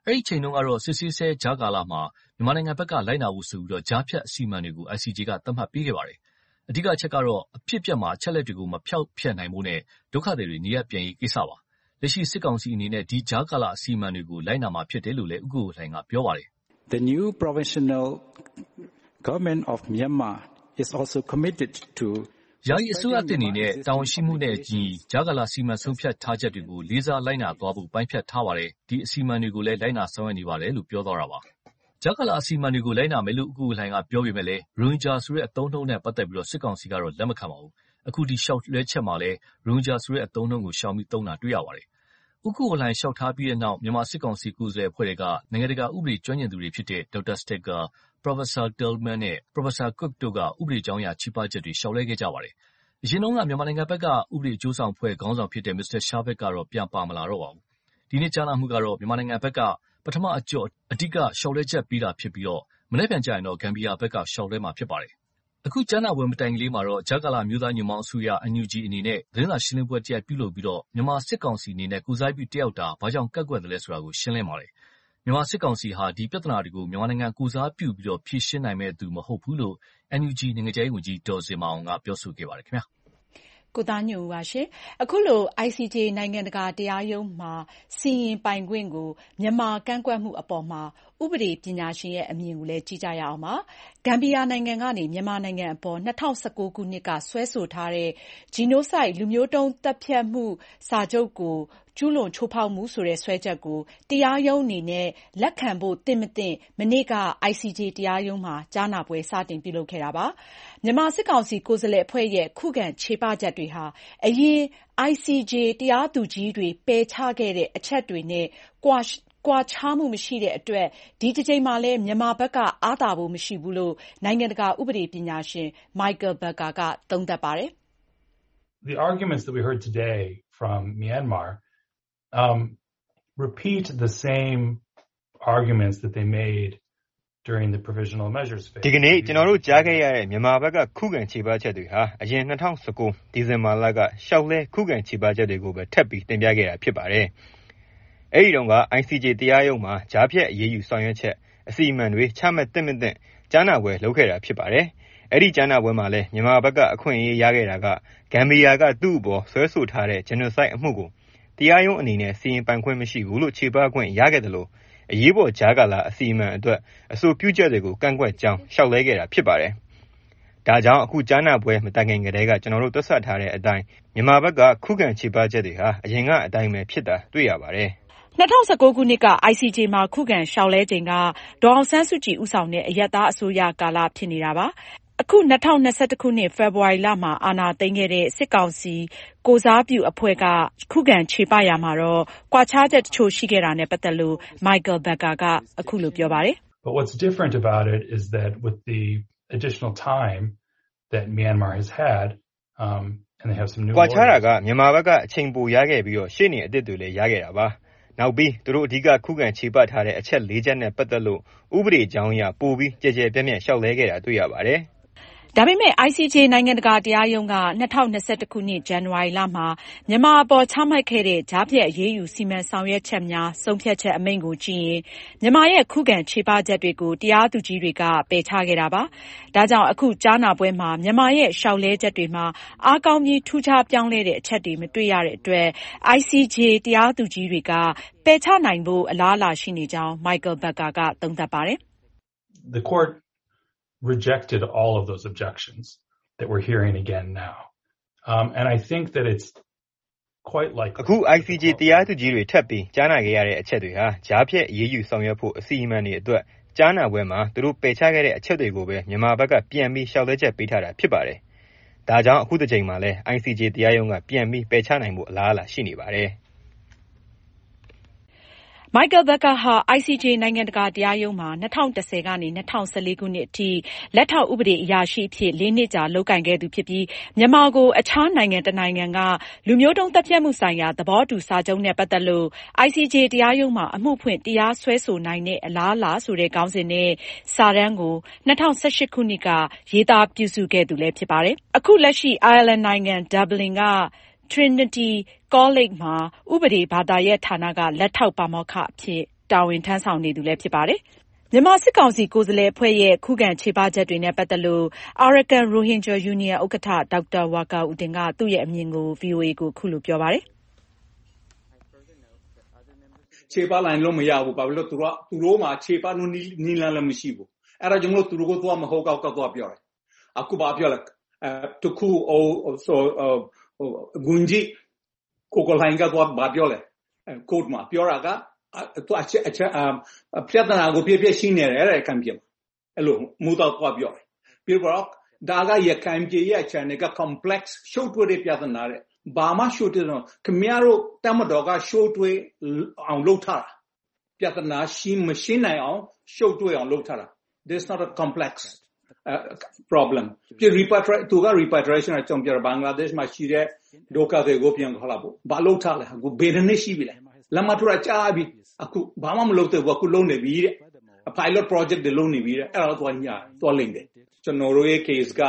အဲ့ဒီချိန်တုန်းကတော့စစ်ဆေးဆဲဂျာကာလာမှာမြန်မာနိုင်ငံဘက်ကလိုက်နာဖို့ဆိုပြီးကြားဖြတ်အစီအမံတွေကို ICJ ကသတ်မှတ်ပေးခဲ့ပါတယ်။အဓိကအချက်ကတော့အဖြစ်အပျက်မှာအချက်လက်တွေကိုမဖျောက်ဖျက်နိုင်ဖို့နဲ့ဒုက္ခသည်တွေနေရပ်ပြန်ရေးကိစ္စပါ။လက်ရှိစစ်ကောင်စီအနေနဲ့ဒီဂျာကာလာအစီအမံတွေကိုလိုက်နာမှာဖြစ်တယ်လို့လည်းဦးကိုလှိုင်ကပြောပါတယ်။ The new provisional government of Myanmar is also committed to ယာယီအစိုးရအနေနဲ့တာဝန်ရှိမှုနဲ့အညီဂျာကာလာစီမံဆုံးဖြတ်ထားချက်တွေကိုလေးစားလိုက်နာသွားဖို့ပိုင်းဖြတ်ထားပါတယ်။ဒီအစီအမံတွေကိုလည်းလိုက်နာဆောင်ရွက်နေပါတယ်လို့ပြောသွားတာပါ။ဂျာကာလာအစီအမံတွေကိုလိုက်နာမယ်လို့ဦးကိုလှိုင်ကပြောပေမဲ့လည်းရိုဟင်ဂျာဆိုတဲ့အသုံးအနှုန်းနဲ့ပတ်သက်ပြီးစစ်ကောင်စီကတော့လက်မခံပါဘူး။အခုဒီလျှောက်လွှဲချက်မှာလည်းရိုဟင်ဂျာဆိုတဲ့အသုံးအနှုန်းကိုရှောင်ပြီးသုံးတာတွေ့ရပါတယ်။ဦးကိုလှိုင်လျှောက်ထားပြီးတဲ့နောက်မြန်မာစစ်ကောင်စီကိုယ်စားလှယ်အဖွဲ့တွေကနိုင်ငံတကာဥပဒေကျွမ်းကျင်သူတွေဖြစ်တဲ့ဒေါက်တာစတက်ကာ Professor Tillman နဲ့ Professor Cook တို့ကဥပဒေကြောင်းအရချီးပှောက်ချက်တွေလျှောက်လဲခဲ့ကြပါတယ်။အရင်တုန်းကမြန်မာနိုင်ငံဘက်ကဥပဒေအကျိုးဆောင်အဖွဲ့ခေါင်းဆောင်ဖြစ်တဲ့ Mr. Sharvik ကတော့ပြန်ပါမလာတော့ပါဘူး။ဒီနေ့ကြားနာမှုကတော့မြန်မာနိုင်ငံဘက်ကပထမအကျော့အဓိကလျှောက်လဲချက်ပေးတာဖြစ်ပြီးမနေ့ပြန်ကြရင်တော့ဂမ်ဘီယာဘက်ကလျှောက်လဲမှာဖြစ်ပါတယ်။အခုကြားနာပွဲမတိုင်ကလေးမှာတော့ဂျာကာလာမျိုးသားညီမောင်အစိုးရ NUG အနေနဲ့သတင်းစာရှင်းလင်းပွဲတစ်ရပ်ပြုလုပ်ပြီးမြန်မာစစ်ကောင်စီအနေနဲ့ကိုယ်စားပြုတက်ရောက်တာဘာကြောင့်ကန့်ကွက်တယ်လဲဆိုတာကိုရှင်းလင်းပါတယ်။မြန်မာစစ်ကောင်စီဟာဒီပြဿနာတွေကိုမြန်မာနိုင်ငံကိုယ်စားပြုပြီးဖြေရှင်းနိုင်မဲ့သူမဟုတ်ဘူးလို့ NUG နိုင်ငံခြားရေးဝန်ကြီးဒေါ်ဇင်မာအောင်ကပြောဆိုခဲ့ပါတယ်ခင်ဗျာ။ကိုသားညွန့်ဦးပါရှင်။အခုလို ICJ နိုင်ငံတကာတရားရုံးမှာစီရင်ပိုင်ခွင့်ကိုမြန်မာကန့်ကွက်မှုအပေါ်မှာဥပဒေပညာရှင်ရဲ့အမြင်ကိုလည်းကြည့်ကြရအောင်ပါ။ဂမ်ဘီယာနိုင်ငံကနေမြန်မာနိုင်ငံအပေါ်2019ခုနှစ်ကစွဲဆိုထားတဲ့ Genocide လူမျိုးတုံးသတ်ဖြတ်မှုစာချုပ်ကိုကျူးလွန်ချိုးဖောက်မှုဆိုတဲ့စွဲချက်ကိုတရားရုံးအနေနဲ့လက်ခံဖို့သင့်မသင့်မနေ့က ICJ တရားရုံးမှာကြားနာပွဲစတင်ပြုလုပ်ခဲ့တာပါ။မြန်မာစစ်ကောင်စီကိုယ်စားလှယ်အဖွဲ့ရဲ့ခုခံချေပချက်တွေဟာအရင် ICJ တရားသူကြီးတွေပယ်ချခဲ့တဲ့အချက်တွေနဲ့ကွာခြားမှုမရှိတဲ့အတွက်ဒီတစ်ကြိမ်မှာလည်းမြန်မာဘက်ကအားသာဖို့မရှိဘူးလို့နိုင်ငံတကာဥပဒေပညာရှင် Michael Becker ကသုံးသပ်ပါတယ်။ The arguments that we heard today from Myanmar repeat the same arguments that they made during the provisional measures phase. ဒီကနေ့ကျွန်တော်တို့ကြားခဲ့ရတဲ့မြန်မာဘက်ကခုခံချေပချက်တွေဟာအရင်2019ဒီဇင်ဘာလကရှောက်လဲခုခံချေပချက်တွေကိုပဲထပ်ပြီးတင်ပြခဲ့တာဖြစ်ပါတယ်။အဲဒီတုန်းက ICJ တရားရုံးမှာကြားဖြတ်အရေးယူဆောင်ရွက်ချက်အစီအမံတွေချမှတ်သင့်မသင့်ကြားနာပွဲလုပ်ခဲ့တာဖြစ်ပါတယ်။အဲဒီကြားနာပွဲမှာလည်းမြန်မာဘက်ကအခွင့်အရေးရခဲ့တာကဂမ်ဘီယာကသူ့အပေါ်ဆွဲဆိုထားတဲ့ genocide အမှုကိုတရားရုံးအနေနဲ့စီရင်ပိုင်ခွင့်မရှိဘူးလို့ခြေပခွင့်ရခဲ့တယ်လို့အရေးပေါ်ကြားကာလအစီအမံအတွက်အဆိုပြုချက်တွေကိုကန့်ကွက်ကြောင်းလျှောက်လဲခဲ့တာဖြစ်ပါတယ်။ဒါကြောင့်အခုကြားနာပွဲမတိုင်ခင်ကတည်းကကျွန်တော်တို့တွက်ဆထားတဲ့အတိုင်းမြန်မာဘက်ကခုခံခြေပချက်တွေဟာအရင်ကအတိုင်းပဲဖြစ်တာတွေ့ရပါတယ်။2019ခုနှစ်က ICJ မှာခုခံလျှောက်လဲချိန်ကဒေါ်အောင်ဆန်းစုကြည်ဦးဆောင်တဲ့အရပ်သားအစိုးရကာလဖြစ်နေတာပါ။အခု2021ခုနှစ်ဖေဖော်ဝါရီလမှာအာဏာသိမ်းခဲ့တဲ့စစ်ကောင်စီကိုယ်စားပြုအဖွဲ့ကခုခံခြေပရာမှာတော့ကွာခြားချက်တချို့ရှိခဲ့တာနဲ့ပတ်သက်လို့ Michael Becker ကအခုလိုပြောပါတယ်။ But what's different about it is that with the additional time that Myanmar has had and they have some new ကွာခြားတာကမြန်မာဘက်ကအချိန်ပိုရခဲ့ပြီးရှေ့နေအသစ်တွေလည်းရခဲ့တာပါ။နောက်ပြီးသူတို့အဓိကခုခံခြေပထားတဲ့အချက်၄ချက်နဲ့ပတ်သက်လို့ဥပဒေကြောင်းအရပိုပြီးကြဲကြဲပြန့်ပြန့်လျှောက်လဲခဲ့တာတွေ့ရပါတယ်။ဒါပေမဲ့ ICJ နိုင်ငံတကာတရားရုံးက2021ခုနှစ်ဇန်နဝါရီလမှာမြန်မာအပေါ်ချမှတ်ခဲ့တဲ့ကြားဖြတ်အရေးယူစီမံဆောင်ရွက်ချက်များဆုံးဖြတ်ချက်အမိန့်ကိုကြည့်ရင်မြန်မာရဲ့ခုခံခြေပချက်တွေကိုတရားသူကြီးတွေကပယ်ချခဲ့တာပါ။ဒါကြောင့်အခုကြားနာပွဲမှာမြန်မာရဲ့လျှောက်လဲချက်တွေမှာအားကောင်းပြီးထူးခြားပြောင်းလဲတဲ့အချက်တွေမတွေ့ရတဲ့အတွက် ICJ တရားသူကြီးတွေကပယ်ချနိုင်ဖို့အလားအလာရှိနေကြောင်း Michael Becker ကသုံးသပ်ပါတယ်။ The court rejected all of those objections that we're hearing again now. And I think that it's quite likely အခု ICJ တရားသူကြီးတွေထပ်ပြီးကြားနာခဲ့ရတဲ့အချက်တွေဟာကြားဖြတ်အရေးယူဆောင်ရွက်ဖို့အစီအမံတွေအတွက်ကြားနာပွဲမှာသူတို့ပယ်ချခဲ့တဲ့အချက်တွေကိုပဲမြန်မာဘက်ကပြန်ပြီးရှောက်လဲချက်ပေးထားတာဖြစ်ပါတယ်။ဒါကြောင့်အခုတစ်ချိန်မှာလဲ ICJ တရားရုံးကပြန်ပြီးပယ်ချနိုင်ဖို့အလားအလာရှိနေပါတယ်။ Michael Becker ဟာ ICJ နိုင်ငံတကာတရားရုံးမှာ2010ကနေ2014ခုနှစ်အထိလက်ထောက်ဥပဒေအရာရှိအဖြစ်4နှစ်ကြာလုပ်ကိုင်ခဲ့သူဖြစ်ပြီးမြန်မာကိုအခြားနိုင်ငံတစ်နိုင်ငံကလူမျိုးတုံးသတ်ဖြတ်မှုဆိုင်ရာသဘောတူစာချုပ်နဲ့ပတ်သက်လို့ ICJ တရားရုံးမှာအမှုဖွင့်တရားစွဲဆိုနိုင်တဲ့အလားအလာဆိုတဲ့ခေါင်းစဉ်နဲ့စာတမ်းကို2018ခုနှစ်ကရေးသားပြုစုခဲ့သူလည်းဖြစ်ပါတယ်။အခုလက်ရှိ Ireland နိုင်ငံ Dublin ကTrinity College မှာဥပဒေဘာသာရပ်ဌာနကလက်ထောက်ပါမောက္ခအဖြစ်တာဝန်ထမ်းဆောင်နေသူလည်းဖြစ်ပါတယ်။ မြန်မာစစ်ကောင်စီကိုယ်စားလှယ်အဖွဲ့ရဲ့ခုခံချေပချက်တွေနဲ့ပတ်သက်လို့ Arakan Rohingya Union ဥက္ကဋ္ဌ ဒေါက်တာဝါကာအူတင်ကသူ့ရဲ့အမြင်ကို VOA ကိုခုလိုပြောပါတယ်။ခြေပလိုက်လို့မရဘူးဘာလို့လဲသူတို့မှာခြေပလို့နီးလန်းလည်းမရှိဘူးအဲ့ဒါကြောင့်မို့သူတို့ကသွားမဟုတ်ကောက်သွားပြောတယ်အခုဘာပြောလဲတခုဂွန်ဂျီကိုကိုလိုင်းကသွားဘာပြောလဲကိုတ်မှာပြောတာကသူပြဿနာကိုပြရှိနေတယ်အဲ့ကံပြအဲ့လိုမူတော့သွားပြောတယ်ပြီးတော့ဒါကရကံပြရဲ့ channel က complex ရှုပ်ထွေးတဲ့ပြဿနာတဲ့ဘာမှရှုပ်တယ်တော့ခမရတို့တမတော်ကရှုပ်ထွေးအောင်လုပ်ထားတာပြဿနာမရှိနိုင်အောင်ရှုပ်ထွေးအောင်လုပ်ထားတာ this is not a complex problem ပြ repatriation အကြောင်းပြဘင်္ဂလားဒေ့ရှ်မှာရှိတဲ့ဒုက္ခတွေကိုပြန်ခေါ်လာဖို့ဘာလုပ်ထားလဲအခုဘယ်နှစ်ရှိပြီလဲလမ်းမထူတာကြားပြီအခုဘာမှမလုပ်သေးဘူးအခုလုံးနေပြီတဲ့ pilot project တွေလုံးနေပြီတဲ့အဲ့ဒါတော့ညာတော့လိမ့်တယ်ကျွန်တော်တို့ရဲ့ case က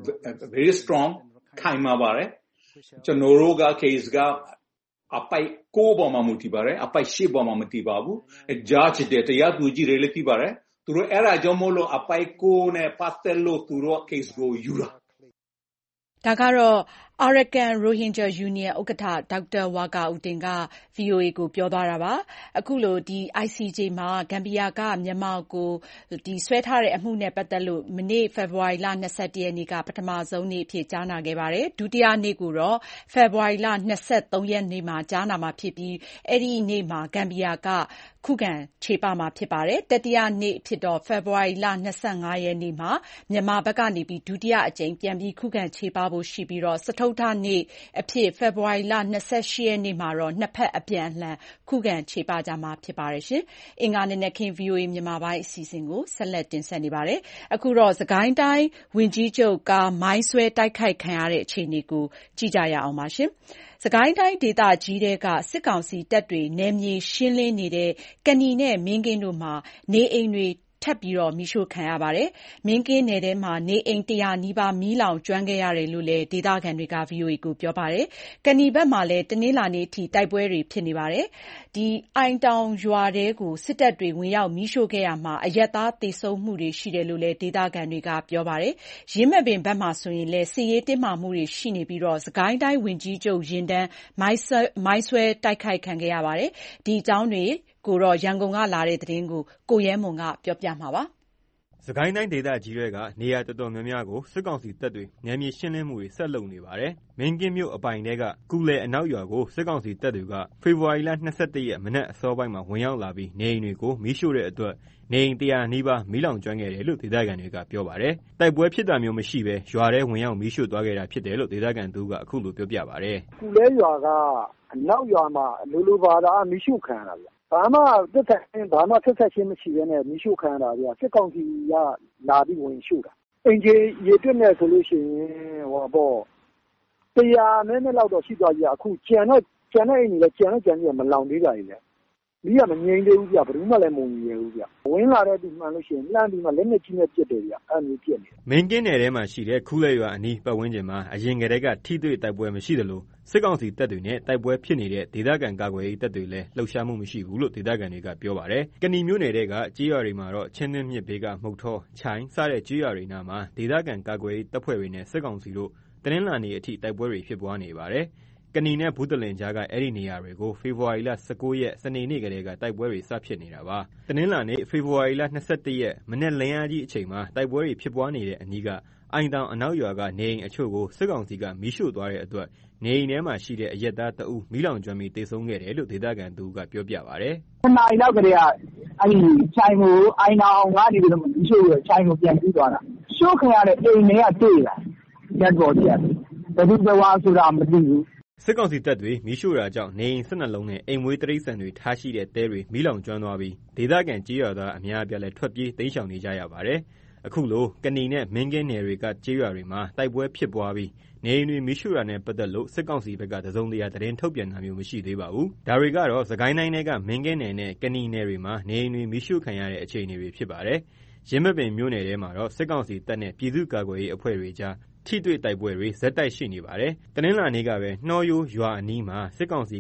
very strong ခိုင်မာပါတယ်ကျွန်တော်တို့က case ကအပိုက်ကိုပေါ်မှာမူတည်ပါတယ်အပိုက်ရှေ့ပေါ်မှာမတည်ပါဘူး judge တဲ့တရားသူကြီးတွေလည်းတည်ပါတယ်သူတို့အဲ့ဒါကြောင့်မို့လို့အပိုက်ကိုနဲ့ပတ်သက်လို့သူတို့ case ကိုယူတာဒါကတော့ Arakan Rohingya Union ဥက္ကဋ္ဌဒေါက်တာဝါကာအူတင်က VOA ကိုပြောသွားတာပါအခုလိုဒီ ICJ မှာဂမ်ဘီယာကမြန်မာကိုဒီဆွဲထားတဲ့အမှုနဲ့ပတ်သက်လို့မနေ့ဖေဖော်ဝါရီလ21ရက်နေ့ကပထမဆုံးနေ့အဖြစ်ကြားနာခဲ့ပါတယ်ဒုတိယနေ့ကိုတော့ဖေဖော်ဝါရီလ23ရက်နေ့မှာကြားနာမှာဖြစ်ပြီးအဲ့ဒီနေ့မှာဂမ်ဘီယာကခုခံချေပမှာဖြစ်ပါတယ်တတိယနေ့ဖြစ်တော့ဖေဖော်ဝါရီလ25ရက်နေ့မှာမြန်မာဘက်ကနေပြီးဒုတိယအကြိမ်ပြန်ပြီးခုခံချေပဖို့ရှိပြီးတော့စတုတ္ထနေ့အဖြစ်ဖေဖော်ဝါရီလ28ရက်နေ့မှာတော့နှစ်ဖက်အပြန်အလှန်ခုခံချေပကြမှာဖြစ်ပါတယ်ရှင်အင်္ဂါနေ့နဲ့ခင် VOA မြန်မာပိုင်းအစီအစဉ်ကိုဆက်လက်တင်ဆက်နေပါတယ်အခုတော့စကိုင်းတိုင်းဝင်ကြီးချုပ်ကမိုင်းဆွဲတိုက်ခိုက်ခံရတဲ့အခြေအနေကိုကြည့်ကြရအောင်ပါရှင်စကိုင်းတိုင်းဒေသကြီးတွေကစစ်ကောင်စီတပ်တွေနယ်မြေရှင်းလင်းနေတဲ့ကနီနဲ့မင်းကင်းတို့မှာနေအိမ်တွေထပ်ပြီးတော့မီးရှို့ခံရပါတယ်။မင်းကင်းနယ်ထဲမှာနေအိမ်100နီးပါးမီးလောင်ကျွမ်းခဲ့ရတယ်လို့လည်းဒေသခံတွေက VOA ကိုပြောပါတယ်။ကနီဘက်မှာလည်းတနင်္လာနေ့အထိတိုက်ပွဲတွေဖြစ်နေပါတယ်။ဒီအိုင်တောင်ရွာတဲကိုစစ်တပ်တွေဝင်ရောက်မီးရှို့ခဲ့ရမှာအရက်သားသေဆုံးမှုတွေရှိတယ်လို့လည်းဒေသခံတွေကပြောပါတယ်။ရင်းမဲ့ပင်ဘက်မှာဆိုရင်လည်းစစ်ရေးတင်းမာမှုတွေရှိနေပြီးတော့စကိုင်းတိုင်းဝင်ကြီးချုပ်ရင်တန်းမိုင်းဆွဲတိုက်ခိုက်ခံခဲ့ရပါတယ်။ဒီအကြောင်းတွေကိုတော့ရန်ကုန်ကလာတဲ့သတင်းကိုကိုရဲမွန်ကပြောပြမှာပါ။စကိုင်းတိုင်းဒေသကြီးတွေကနေရာတော်တော်များများကိုစစ်ကောင်စီတပ်တွေနယ်မြေရှင်းလင်းမှုတွေဆက်လုပ်နေပါတယ်။မင်းကင်းမြို့အပိုင်တဲကကူလယ်အနောက်ရွာကိုစစ်ကောင်စီတပ်တွေကဖေဖော်ဝါရီလ21ရက်မနက်အစောပိုင်းမှာဝင်ရောက်လာပြီးနေအိမ်တွေကိုမီးရှို့တဲ့အတွက်နေအိမ်100နီးပါးမီးလောင်ကျွမ်းခဲ့တယ်လို့ဒေသခံတွေကပြောပါတယ်။တိုက်ပွဲဖြစ်တာမျိုးမရှိဘဲရွာထဲဝင်ရောက်မီးရှို့သွားခဲ့တာဖြစ်တယ်လို့ဒေသခံသူကအခုလိုပြောပြပါတယ်။ကူလယ်ရွာကအနောက်ရွာမှာလူဘာသာမီးရှို့ခံရတာဗျ။ဘာမှသက်သက်ချင်းမရှိဘဲနဲ့မီးရှို့ခံရတာဗျ။စစ်ကောင်စီကလာပြီးဝင်ရှို့တာ။အင်ဂျီရေတွက်နဲ့ဆိုလို့ရှိရင်100နဲ့လောက်တော့ရှိသွားပြီအခုကျန်တဲ့အိမ်တွေလည်းကျန်ပြီးမလောင်သေးကြဘူးဗျ။မီးကမငြိမ်းသေးဘူးဗျ။ဘယ်သူမှလည်းမဝင်ရဘူးဗျ။ဝင်လာတဲ့သူမှန်လို့ရှိရင်လှမ်းပြီးမှလက်နဲ့ကြီးနဲ့ပြစ်တယ်ဗျ။အဲ့လိုပြစ်နေ။မင်းကင်းနယ်ထဲမှာရှိတဲ့ခူးလဲရွာအနီးပတ်ဝန်းကျင်မှာအရင်ကတည်းကထိတွေ့တိုက်ပွဲမရှိသလိုစစ်ကောင်စီတပ်တွေနဲ့တိုက်ပွဲဖြစ်နေတဲ့ဒေသခံကာကွယ်ရေးတပ်တွေလည်းလှုပ်ရှားမှုမရှိဘူးလို့ဒေသခံတွေကပြောပါတယ်။ကနီမြို့နယ်ကကြေးရွာတွေမှာတော့ချင်းသွင်းမြစ်ဘေးကမှုတ်ထောချိုင်းစတဲ့ကြေးရွာတွေနားမှာဒေသခံကာကွယ်ရေးတပ်ဖွဲ့တွေနဲ့စစ်ကောင်စီတို့တနင်္လာနေ့အထိတိုက်ပွဲတွေဖြစ်ပွားနေပါတယ်။ကနီနဲ့ဘူးတလင်ကြားကအဲ့ဒီနေရာတွေကိုဖေဖော်ဝါရီလ19ရက်စနေနေ့ကတည်းကတိုက်ပွဲတွေစဖြစ်နေတာပါ။တနင်္လာနေ့ဖေဖော်ဝါရီလ21ရက်မနေ့လင်းအားကြီးအချိန်မှာတိုက်ပွဲတွေဖြစ်ပွားနေတဲ့အနီးကအိုင်တောင်အနောက်ရွာကနေအိမ်အချို့ကိုစစ်ကောင်စီကမီးရှို့သွားတဲ့အတွက်နေအိမ်ထဲမှာရှိတဲ့အရက်သားတဦးမီးလောင်ကျွမ်းပြီးသေဆုံးခဲ့တယ်လို့ဒေသခံသူကပြောပြပါတယ်။2 နာရီလောက်ကတည်းကအဲ့ဒီချိုင်ကိုအိုင်တောင်ကနေပြီးတော့မီးရှို့ရချိုင်ကိုပြန်ပြီးသွားတာ။ရှို့ခံရတဲ့အိမ်တွေကတွေ့လာ။ရက်ပေါ်ကြတယ်။ဘယ်သူဘဝဆိုတာမသိဘူး။စစ်ကောင်စီတပ်တွေမီးရှို့တာကြောင့်နေအိမ်12လုံးနဲ့အိမ်မွေးတိရစ္ဆာန်တွေထားရှိတဲ့တဲတွေမီးလောင်ကျွမ်းသွားပြီးဒေသခံကြေးရွာသားအများအပြားလည်းထွက်ပြေးတိမ်းရှောင်နေကြရပါတယ်။အခုလိုကနီနဲ့မင်းကင်းနယ်တွေကကြေးရွာတွေမှာတိုက်ပွဲဖြစ်ပွားပြီးနေအိမ်တွေမီးရှို့တာနဲ့ပတ်သက်လို့စစ်ကောင်စီဘက်ကတစုံတရာသတင်းထုတ်ပြန်တာမျိုးမရှိသေးပါဘူး။ဒါတွေကတော့စကိုင်းတိုင်းကမင်းကင်းနယ်နဲ့ကနီနယ်တွေမှာနေအိမ်တွေမီးရှို့ခံရတဲ့အခြေအနေတွေဖြစ်ပါတယ်။ရင်းမပင်မြို့နယ်ထဲမှာတော့စစ်ကောင်စီတပ်နဲ့ပြည်သူ့ကာကွယ်ရေးအဖွဲ့တွေကြားထိတွေ့တိုက်ပွဲတွေဇက်တိုက်ရှိနေပါတယ်။တနင်္လာနေ့ကပဲနှောရိုးရွာအနီးမှာစစ်ကောင်စီခန့်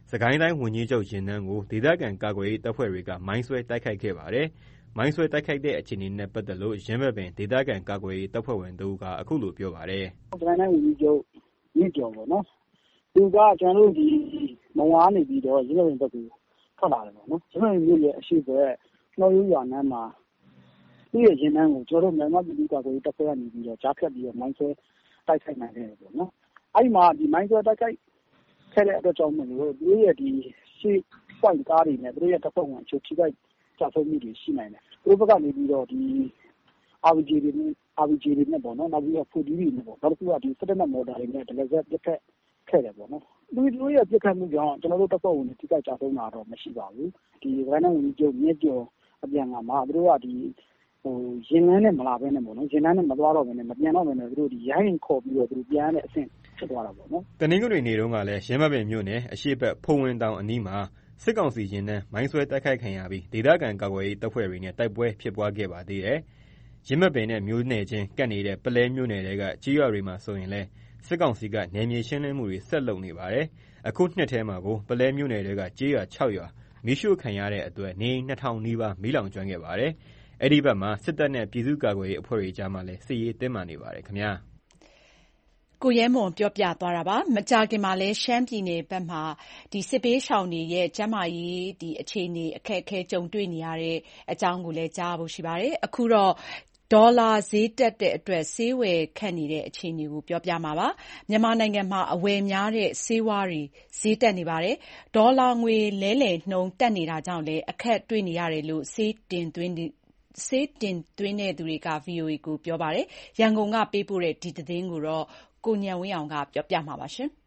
စကိုင်းတိုင်းဝန်ကြီးချုပ်ယာဉ်တန်းကိုဒေသခံကာကွယ်ရေးတပ်ဖွဲ့တွေကမိုင်းဆွဲတိုက်ခိုက်ခဲ့ပါတယ်။မိုင်းဆွဲတိုက်ခိုက်တဲ့အခြေအနေနဲ့ပတ်သက်လို့ရင်းမဲ့ပင်ဒေသခံကာကွယ်ရေးတပ်ဖွဲ့ဝင်တို့ကအခုလိုပြောပါတယ်။စကိုင်းတိုင်းဝန်ကြီးချုပ်မြင့်ကျော်ပေါ့နော်။သူကကျွန်တော်တို့ဒီမဝါနေပြီးတော့ရင်းမဲ့ပင်ဘက်ကိုထွက်လာတယ်ပေါ့နော်။ရင်းမဲ့ပင်မြို့ရဲ့အရှိဘက်နှော်ရိုးရွာနန်းမှာသူ့ရဲ့ယာဉ်တန်းကိုကျွန်တော်တို့မြန်မာပြည်သူ့ကာကွယ်ရေးတပ်ဖွဲ့ကနေပြီးတော့ကြားဖြတ်ပြီးတော့မိုင်းဆွဲတိုက်ခိုက်နိုင်တယ်ပေါ့နော်။အဲ့ဒီမှာဒီမိုင်းဆွဲတိုက်ခိုက်ခဲ့တဲ့အတွက်ကြောင့်မလို့သူတို့ရဲ့ဒီရှေ့ point ကားတွေနဲ့သူတို့ရဲ့တပ်ဖွဲ့ဝင်အချို့ထိခိုက်ကျဆုံးမှုတွေရှိနိုင်တယ်။သူတို့ဘက်ကနေပြီးတော့ဒီ RPG တွေနဲ့ပေါ့နော်။နောက်ပြီးတော့40တွေနဲ့ပေါ့။နောက်တစ်ခုကဒီစစ်တပ်နဲ့မော်တာတွေနဲ့ဒလဇက်ပစ်ခတ်ခဲ့တယ်ပေါ့နော်။သူတို့ရဲ့ပစ်ခတ်မှုကြောင့်ကျွန်တော်တို့တပ်ဖွဲ့ဝင်တွေထိခိုက်ကျဆုံးတာတော့မရှိပါဘူး။ဒီစကိုင်းတိုင်းဝန်ကြီးချုပ်မြင့်ကျော်အပြန်ကမှသူတို့ကဒီရင်လန်းနဲ့မလာဘဲနဲ့ပေါ့နော်ရင်လန်းနဲ့မသွားတော့ဘဲနဲ့မပြန်တော့ဘဲနဲ့သူတို့ဒီရိုင်းခေါ်ပြီးတော့သူတို့ပြန်တဲ့အဆင့်ဖြစ်သွားတာပေါ့နော်တနင်္ဂနွေနေ့တုန်းကလည်းရင်းမပင်မြို့နယ်အရှိတ်ဖုံဝင်တောင်အနီးမှာစစ်ကောင်စီရင်တန်းမိုင်းဆွဲတိုက်ခိုက်ခံရပြီးဒေသခံကာကွယ်ရေးတပ်ဖွဲ့တွေနဲ့တိုက်ပွဲဖြစ်ပွားခဲ့ပါသေးတယ်ရင်းမပင်နဲ့မြို့နယ်ချင်းကပ်နေတဲ့ပလဲမြို့နယ်တွေကကြေးရွာတွေမှာဆိုရင်လည်းစစ်ကောင်စီကနယ်မြေရှင်းလင်းမှုတွေဆက်လုပ်နေပါတယ်အခုနှစ်ထဲမှာကိုပလဲမြို့နယ်တွေကကြေးရွာ6ရွာမီးရှို့ခံရတဲ့အတွက်နေ2000နီးပါးမီးလောင်ကျွမ်းခဲ့ပါတယ်အဲ့ဒီဘက်မှာစစ်တပ်နဲ့ပြည်သူ့ကာကွယ်ရေးအဖွဲ့တွေကြားမှာလည်းစစ်ရေးတင်းမာနေပါတယ်ခင်ဗျာကိုရဲမွန်ပြောပြသွားတာပါမကြာခင်မှာလဲရှမ်းပြည်နယ်ဘက်မှာဒီစစ်ပေးရှောင်တွေရဲ့ကျန်းမာရေးဒီအခြေအနေအခက်အခဲကြုံတွေ့နေရတဲ့အကြောင်းကိုလည်းကြားဖို့ရှိပါတယ်အခုတော့ဒေါ်လာဈေးတက်တဲ့အတွက်ဆေးဝယ်ခက်နေတဲ့အခြေအနေကိုပြောပြမှာပါမြန်မာနိုင်ငံမှာအဝယ်များတဲ့ဆေးဝါးတွေဈေးတက်နေပါတယ်ဒေါ်လာငွေလဲလှယ်နှုန်းတက်နေတာကြောင့်လည်းအခက်တွေ့နေရတယ်လို့ဆေးတင်သွင်းတဲ့သူတွေက VOA ကိုပြောပါတယ်။ရန်ကုန်ကပေးပို့တဲ့ဒီသတင်းကိုတော့ကိုဉာဏ်ဝင်းအောင်ကပြောပြမှာပါရှင်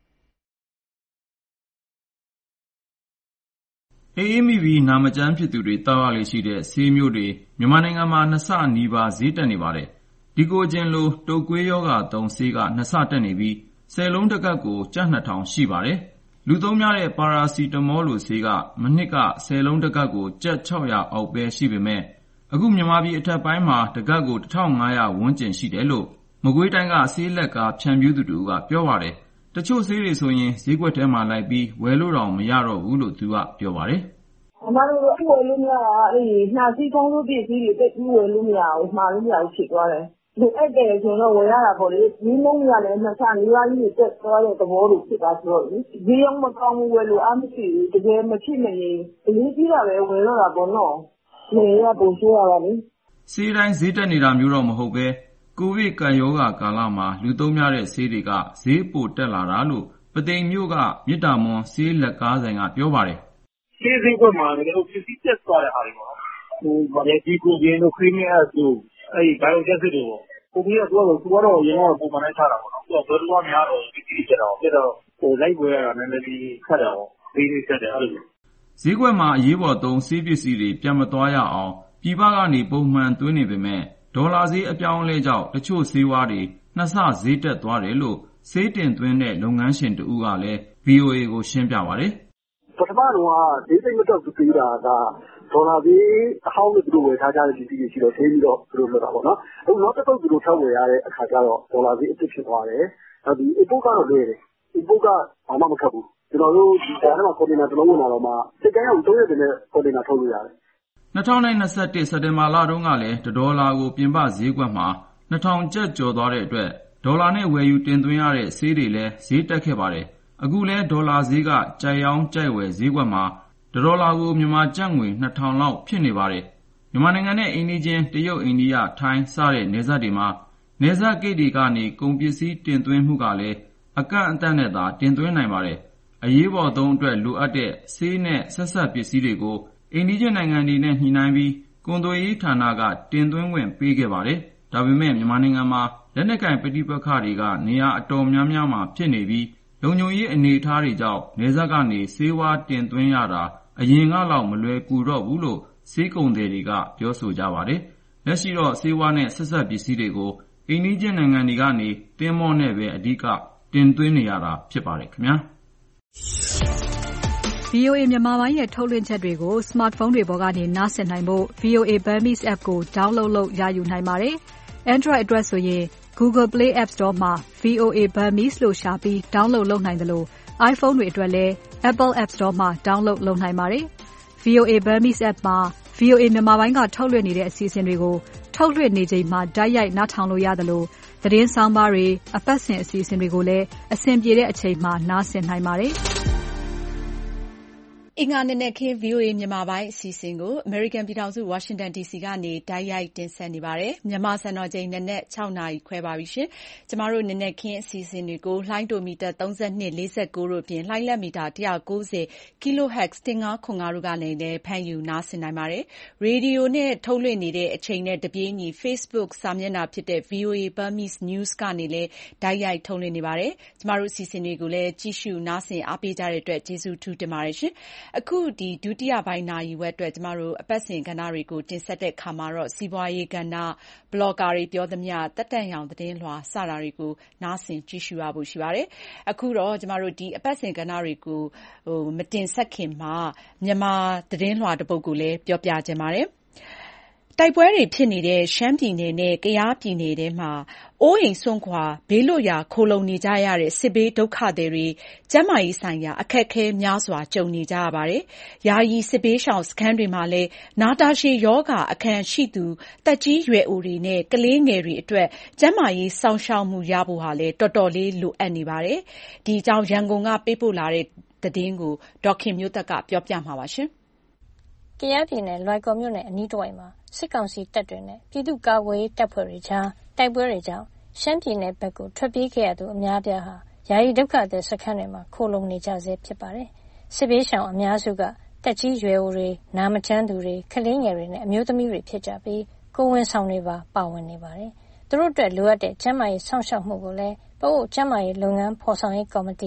။အေးမိပြီးနာမကျန်းဖြစ်သူတွေတောက်ရလေရှိတဲ့ဆေးမျိုးတွေမြန်မာနိုင်ငံမှာ2ဆနီးပါးဈေးတက်နေပါတယ်။ဒီကိုကျင်လိုတုပ်ကွေးယောဂသုံးဆေးက2ဆတက်နေပြီး10လုံးတစ်ကပ်ကိုကျပ်2000ရှိပါတယ်။လူသုံးများတဲ့ပါရာစီတမောလိုဆေးကမနှစ်က10လုံးတစ်ကပ်ကိုကျပ်600အောက်ပဲရှိပေမဲ့အခုမြန်မာပြည်အထက်ပိုင်းမှာတကတ်ကို1500ဝန်းကျင်ရှိတယ်လို့မကွေးတိုင်းကဆေးလက်ကားဖြန့်ဖြူးသူတို့ကပြောပါတယ်။တချို့ဆေးတွေဆိုရင်ဈေးကွက်ထဲမှာလိုက်ပြီးဝယ်လို့တော့မရတော့ဘူးလို့သူကပြောပါတယ်။အမှန်တော့ဝယ်လို့မရတာနှာစီးကောင်းလို့ပစ္စည်းတွေတက်ပြီးဝယ်လို့မရဘူးမှားလို့မရဘူးဖြစ်သွားတယ်။ဒီအဲ့တဲ့ဆိုတော့ဝယ်ရတာပေါ့လေဒီမုန်းရလည်းနှစ်ဆလေးပါးကြီးတက်သွားတဲ့သဘောလိုဖြစ်သွားဆိုတော့ဈေးရောမကောင်းဘူးဝယ်လို့အားမရှိဘူးတကယ်မဖြစ်မနေအလေးကြီးတာပဲဝယ်တော့တာပေါ့နော်။နေရပုံဆိုးရပါလေဆေးတိုင်းဈေးတက်နေတာမျိုးတော့မဟုတ်ပဲကိုဗစ်ကပ်ရောဂါကာလမှာလူသုံးများတဲ့ဆေးတွေကဈေးပိုတက်လာတာလို့ပသိမ်မြို့ကမြစ်တာမွန်ဆေးလက်ကားဆိုင်ကပြောပါတယ်ဆေးဈေးကွက်မှာလည်းပစ္စည်းတက်သွားတဲ့ဟာတွေပေါ့ဟိုဒီကိုကျင်းတို့ခရီးမက်တို့အဲ့ဒီဘိုင်ယိုဂျက်စစ်တွေပေါ့ကိုကြီးကသူကတော့ရင်းတော့ပုံမှန်တိုင်းထားတာပေါ့နော်သူကဘယ်လိုမှများတော့ဒီကြတော့ပြတော့ဟိုလိုက်ဝယ်ရတာနည်းနည်းလေးခက်တယ်ပေါ့ဒီနေ့ဆက်တယ်အဲ့လိုဈေးကွက်မှာအရေးပေါ်သုံးဆေးပစ္စည်းတွေပြတ်မသွားရအောင်ပြည်ပကနေပုံမှန်သွင်းနေပေမဲ့ဒေါ်လာဈေးအပြောင်းအလဲကြောင့်တချို့ဆေးဝါးတွေနှစ်ဆဈေးတက်သွားတယ်လို့ဆေးတင်သွင်းတဲ့လုပ်ငန်းရှင်တဦးကလည်း VOA ကိုရှင်းပြပါတယ်။ပထမတော့ဈေးသိမ့်မတော့ပြီးတာကဒေါ်လာဈေးအဟောင်းနဲ့သူတို့ဝယ်ထားကြတဲ့ပစ္စည်းတွေရှိတော့ဈေးပြီးတော့သူတို့လွတ်တာပေါ့နော်။အခုနောက်တစ်ပုတ်သူတို့ထပ်ဝယ်ရတဲ့အခါကျတော့ဒေါ်လာဈေးအစ်ဖြစ်သွားတယ်။နောက်ဒီ import ကတော့လွယ်တယ်။ import ကဘာမှမခက်ဘူး။ကျွန်တော်တို့ဒီကြားထဲမှာ container တစ်လုံးဝင်လာတော့မှစိတ်ကန်းရောက်3ရက်တည်းနဲ့ container ထုတ်လို့ရတယ် 2021စက်တင်ဘာလတုန်းကလည်းဒေါ်လာကိုပြင်ပဈေးကွက်မှာ2000ကျပ်ကျော်သွားတဲ့အတွက်ဒေါ်လာနဲ့ဝယ်ယူတင်သွင်းရတဲ့ဆေးတွေလည်းဈေးတက်ခဲ့ပါတယ်။အခုလည်းဒေါ်လာဈေးကကြိုက်ရောင်းကြိုက်ဝယ်ဈေးကွက်မှာဒေါ်လာကိုမြန်မာကျပ်ငွေ2000လောက်ဖြစ်နေပါတယ်။မြန်မာနိုင်ငံနဲ့အိန္ဒိချင်းတရုတ်အိန္ဒိယထိုင်းစတဲ့နယ်စပ်တွေမှာနယ်စပ်ဂိတ်တွေကနေကုန်ပစ္စည်းတင်သွင်းမှုကလည်းအကန့်အသတ်နဲ့သာတင်သွင်းနိုင်ပါတယ်။အရေးပေါ်သုံးအတွက်လိုအပ်တဲ့ဆေးနဲ့ဆက်စပ်ပစ္စည်းတွေကိုအိန္ဒိယနိုင်ငံတွေနဲ့ညှိနှိုင်းပြီးကုန်သွယ်ရေးဌာနကတင်သွင်းခွင့်ပေးခဲ့ပါတယ်။ဒါပေမဲ့မြန်မာနိုင်ငံမှာလက်နက်ကိုင်ပဋိပက္ခတွေကနေရာအတော်များများမှာဖြစ်နေပြီးလုံခြုံရေးအနေအထားတွေကြောင့်နယ်စပ်ကနေဆေးဝါးတင်သွင်းရတာအရင်ကလောက်မလွယ်ကူတော့ဘူးလို့ဆေးကုန်သည်တွေကပြောဆိုကြပါတယ်။လက်ရှိတော့ဆေးဝါးနဲ့ဆက်စပ်ပစ္စည်းတွေကိုအိန္ဒိယနိုင်ငံတွေကနေသင်္ဘောနဲ့ပဲအဓိကတင်သွင်းနေရတာဖြစ်ပါတယ်ခင်ဗျာ။ VOA မြန်မာပိုင်းရဲ့ထုတ်လွှင့်ချက်တွေကို smartphone တွေပေါ်ကနေနားဆင်နိုင်ဖို့ VOA Burmese app ကို download လုပ်ရယူနိုင်ပါတယ်။ Android အတွက်ဆိုရင် Google Play App Store မှာ VOA Burmese လို့ရှာပြီး download လုပ်နိုင်တယ်လို့ iPhone တွေအတွက်လည်း Apple App Store မှာ download လုပ်နိုင်ပါတယ်။ VOA Burmese app မှာ VOA မြန်မာပိုင်းကထုတ်လွှင့်နေတဲ့အစီအစဉ်တွေကိုထုတ်လွှင့်နေချိန်မှာတိုက်ရိုက်နားထောင်လို့ရသလိုသတင်းဆောင်းပါးတွေအပတ်စဉ်အစီအစဉ်တွေကိုလည်းအဆင်ပြေတဲ့အချိန်မှာနားဆင်နိုင်ပါတယ်။အင်္ဂါနေ့နဲ့ခင်း VOA မြန်မာပိုင်းအစီအစဉ်ကို American ပြည်ထောင်စု Washington DC ကနေတိုက်ရိုက်တင်ဆက်နေပါတယ်။မြန်မာစံတော်ချိန်နနက်6နာရီခွဲပါပြီရှင်။ကျမတို့နနက်ခင်းအစီအစဉ်တွေကိုလှိုင်းဒိုမီတာ32 49တို့အပြင်လှိုင်းလက်မီတာ190 kHz 1505တို့ကနေလည်းဖမ်းယူနားဆင်နိုင်ပါတယ်။ရေဒီယိုနဲ့ထုတ်လွှင့်နေတဲ့အချိန်နဲ့တပြေးညီ Facebook စာမျက်နှာဖြစ်တဲ့ VOA Burmese News ကနေလည်းတိုက်ရိုက်ထုတ်လွှင့်နေပါတယ်။ကျမတို့အစီအစဉ်တွေကိုလည်းကြည့်ရှုနားဆင်အားပေးကြတဲ့အတွက်ကျေးဇူးထူးတင်ပါတယ်ရှင်။အခုဒုတိယပိုင်းနာရီဝက်အတွက်ကျမတို့အပတ်စဉ်ကဏ္ဍတွေကိုတင်ဆက်တဲ့အခါမှာတော့စီးပွားရေးကဏ္ဍ၊ဘလော့ဂါတွေပြောသမျှ၊သက်တမ်းရောင်သတင်းလွှာစတာတွေကိုနားဆင်ကြည့်ရှုရဖို့ရှိပါတယ်။အခုတော့ကျမတို့ဒီအပတ်စဉ်ကဏ္ဍတွေကိုမတင်ဆက်ခင်မှာမြန်မာသတင်းလွှာတစ်ပုဒ်ကိုလည်းပြောပြချင်ပါတယ်။တိုက်ပွဲတွေဖြစ်နေတဲ့ရှမ်းပြည်နယ်နဲ့ကယားပြည်နယ်ထဲမှာအိုးအိမ်စွန့်ခွာဘေးလွတ်ရာခိုလှုံနေကြရတဲ့စစ်ဘေးဒုက္ခသည်တွေကျန်းမာရေးဆိုင်ရာအခက်အခဲများစွာကြုံနေကြရပါတယ်။ယာယီစစ်ဘေးရှောင်စခန်းတွေမှာလည်းနာတာရှည်ရောဂါအခံရှိသူသက်ကြီးရွယ်အိုတွေနဲ့ကလေးငယ်တွေအတွက်ကျန်းမာရေးစောင့်ရှောက်မှုရဖို့ဟာလည်းတော်တော်လေးလိုအပ်နေပါတယ်။ဒီအကြောင်းရန်ကုန်ကပေးပို့လာတဲ့သတင်းကိုဒေါ်ခင်မျိုးသက်ကပြောပြမှာပါရှင်။ကယားပြည်နယ်လွိုင်ကော်မြို့နယ်အနီးတစ်ဝိုက်မှာစစ်ကောင်စီတပ်တွေနဲ့ပြည်သူ့ကာကွယ်ရေးတပ်ဖွဲ့တွေကြားတိုက်ပွဲတွေကြောင့်ရှမ်းပြည်နယ်ဘက်ကိုထွက်ပြေးခဲ့ရသူအများအပြားဟာယာယီဒုက္ခသည်စခန်းတွေမှာခိုလှုံနေကြဆဲဖြစ်ပါတယ်။စစ်ဘေးရှောင်အများစုကတက်ကြီးရွယ်အိုတွေနာမကျန်းသူတွေကလေးငယ်တွေနဲ့အမျိုးသမီးတွေဖြစ်ကြပြီးကိုယ်ဝန်ဆောင်တွေပါဝင်နေပါတယ်။သူတို့အတွက်လိုအပ်တဲ့ကျန်းမာရေးစောင့်ရှောက်မှုကိုလည်းပအို့ကျန်းမာရေးလုပ်ငန်းဖော်ဆောင်ရေးကော်မတီ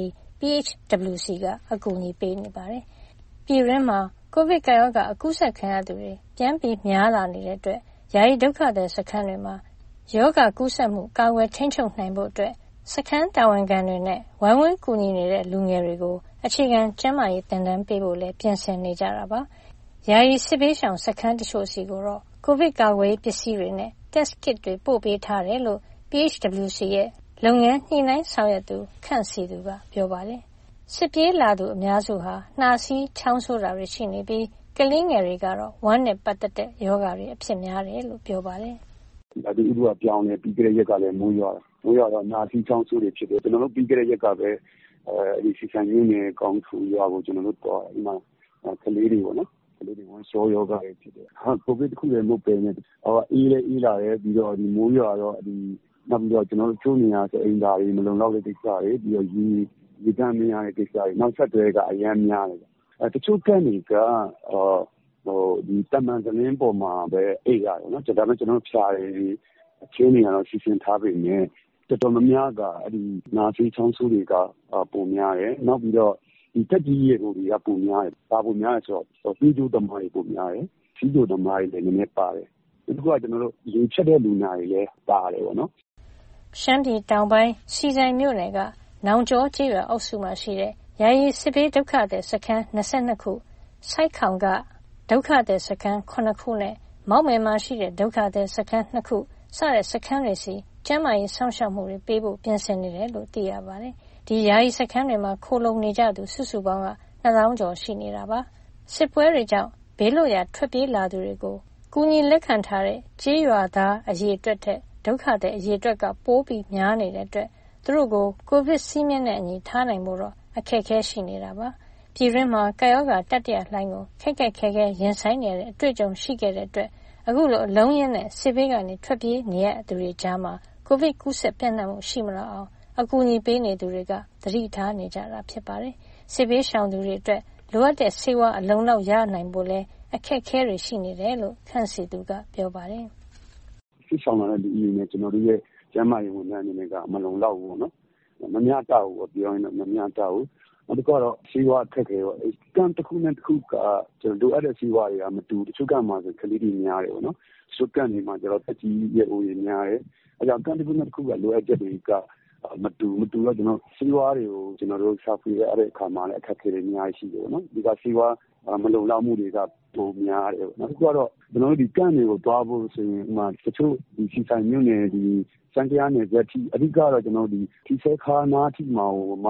PHWC ကအကူအညီပေးနေပါတယ်။ပြည်တွင်းမှာကိုဗစ်ကာရောဂါအကူးစက်ခံရသူတွေပြန်ပြီးများလာနေတဲ့အတွက်ယာယီဒုက္ခသည်စခန်းတွေမှာရောဂါကူးစက်မှုကာကွယ်ထိန်းချုပ်နိုင်ဖို့အတွက်စခန်းတာဝန်ခံတွေနဲ့ဝိုင်းဝန်းကူညီနေတဲ့လူငယ်တွေကိုအခြေခံကျန်းမာရေးသင်တန်းပေးဖို့လည်းပြင်ဆင်နေကြတာပါ။ယာယီစစ်ဘေးရှောင်စခန်းတချို့စီကိုတော့ကိုဗစ်ကာကွယ်ပစ္စည်းတွေနဲ့ test kit တွေပို့ပေးထားတယ်လို့ PHWC ရဲ့လုပ်ငန်းညှိနှိုင်းဆောင်ရွက်သူခန့်စီသူကပြောပါတယ်။စစ်ပြေးလာသူအများစုဟာနှာစီးချောင်းဆိုးတာတွေရှိနေပြီးကလေးငယ်တွေကတော့ဝမ်းနဲ့ပတ်သက်တဲ့ရောဂါတွေအဖြစ်များတယ်လို့ပြောပါတယ်။ဒီဥပဒေပြောင်းနေပြီးကြတဲ့ရက်ကလည်းမိုးရွာတော့နှာစီးချောင်းဆိုးတွေဖြစ်တယ်ကျွန်တော်တို့ပြီးကြတဲ့ရက်ကပဲဒီစီဆိုင်ရင်းနဲ့ကောင်းထူရွာကိုကျွန်တော်တို့တော့ဒီမှာကလေးတွေပေါ့နော်ကလေးတွေဝန်ဆောယောဂါတွေဖြစ်တယ်ကိုဗစ်တခုလည်းမဟုတ်ပဲနဲ့အေးလည်းအေးလာတယ်ပြီးတော့ဒီမိုးရွာတော့ဒီနောက်ပြီးတော့ကျွန်တော်တို့ချိုးနေရဆိုအိမ်သားတွေမလုံလောက်တဲ့ကိစ္စတွေပြီးတော့ရေတမ်းမရတဲ့ကိစ္စတွေနောက်ဆက်တွဲကအများများတယ်တချို့ကနေကဒီတမန်သတင်းပေါ်မှာပဲအိတ်ရတယ်နော်ဒါပေမဲ့ကျွန်တော်ဖြားတယ်ချင်းနေရတော့စီစဉ်ထားပြီနဲ့တော်တော်များများကအဲ့ဒီနာစီချောင်းဆူတွေကပုံများတယ်နောက်ပြီးတော့ဒီတက်ကြီးရေတွေကပုံများတယ်ဒါပုံများတယ်ဆိုတော့ပြီးကျိုးသမားတွေပုံများတယ်စီးကျိုးသမားတွေလည်းနည်းနည်းပါတယ်ဒီကကျွန်တော်တို့ရေချက်တဲ့လူနာတွေလည်းပါတယ်ပေါ့နော်ရှမ်းပြည်တောင်ပိုင်းစီဆိုင်မြို့နယ်ကနောင်ကျော်ကျေးရွာအုပ်စုမှာရှိတဲ့ယာယီစစ်ဘေးဒုက္ခသည်စခန်း22ခုစိုက်ခေါင်ကဒုက္ခသည်စခန်း9ခုနဲ့မောက်မယ်မှာရှိတဲ့ဒုက္ခသည်စခန်း2ခုစတဲ့စခန်းတွေစီကျန်းမာရေးစောင့်ရှောက်မှုတွေပေးဖို့ပြင်ဆင်နေတယ်လို့သိရပါတယ်။ဒီယာယီစခန်းတွေမှာခိုလုံနေကြသူစုစုပေါင်းက2000ကျော်ရှိနေတာပါ။စစ်ပွဲတွေကြောင့်ဘေးလွတ်ရာထွက်ပြေးလာသူတွေကိုကူညီလက်ခံထားတဲ့ကျေးရွာသားအရေးအတွက်ထက်ဒုက္ခသည်အရေးအတွက်ကပိုပြီးများနေတဲ့အတွက်သူတို့ကိုကိုဗစ်စည်းမျဉ်းနဲ့အညီထားနိုင်ဖို့တော့အခက်အခဲရှိနေတာပါ။ပြည်တွင်းမှာကာရောဂါတတိယလှိုင်းကိုခက်ခဲရင်ဆိုင်နေတဲ့အတွေ့အကြုံရှိခဲ့တဲ့အတွက်အခုလိုအလုံးရင်းနဲ့စစ်ဘေးကနေထွက်ပြေးနေရသူတွေကြားမှာကိုဗစ်ကူးစက်ပြန့်နှံ့မှုရှိမလာအောင်အကူအညီပေးနေသူတွေကသတိထားနေကြတာဖြစ်ပါတယ်။စစ်ဘေးရှောင်သူတွေအတွက်လိုအပ်တဲ့ဆေးဝါးအလုံလောက်ရနိုင်ဖို့လဲအခက်အခဲတွေရှိနေတယ်လို့ခန့်စီသူကပြောပါတယ်။စစ်ဆောင်လာတဲ့ဒီအင်းနဲ့ကျွန်တော်တို့ရဲ့ကျန်းမာရေးဝန်ထမ်းတွေနဲ့ကမလုံလောက်ဘူးနော်။မမျှတဘူးပြောရင်တော့မမျှတဘူး။နောက်တစ်ခုတော့ဆေးဝါးအခက်အခဲရောကံတစ်ခုနဲ့တစ်ခုကကျွန်တော်တို့အဲ့တဲ့ဆေးဝါးတွေကမတူတချို့ကမှဆိုကလေးတွေများတယ်ပေါ့နော်။စုကန်နေမှာကျွန်တော်တက်ကြီးရဲ့အိုးတွေများတယ်။အဲကြောင့်ကံတစ်ခုနဲ့တစ်ခုကလိုအပ်ချက်တွေကမတူတော့ကျွန်တော်ဆေးဝါးတွေကိုကျွန်တော်တို့ရှာဖွေရတဲ့အခါမှာလည်းအခက်အခဲတွေအများကြီးရှိတယ်ပေါ့နော်။ဒီကဆေးဝါးမလုံလောက်မှုတွေကပုံများတယ်။နောက်တစ်ခုကတော့ကျွန်တော်တို့ဒီကံတွေကိုတွားဖို့ဆိုရင်တချို့ဒီစီဆိုင်မြို့နယ်ဒီစံတရားနယ်ဇက်တီအဓိကတော့ကျွန်တော်ဒီဒီဆဲခါနာတီမှာ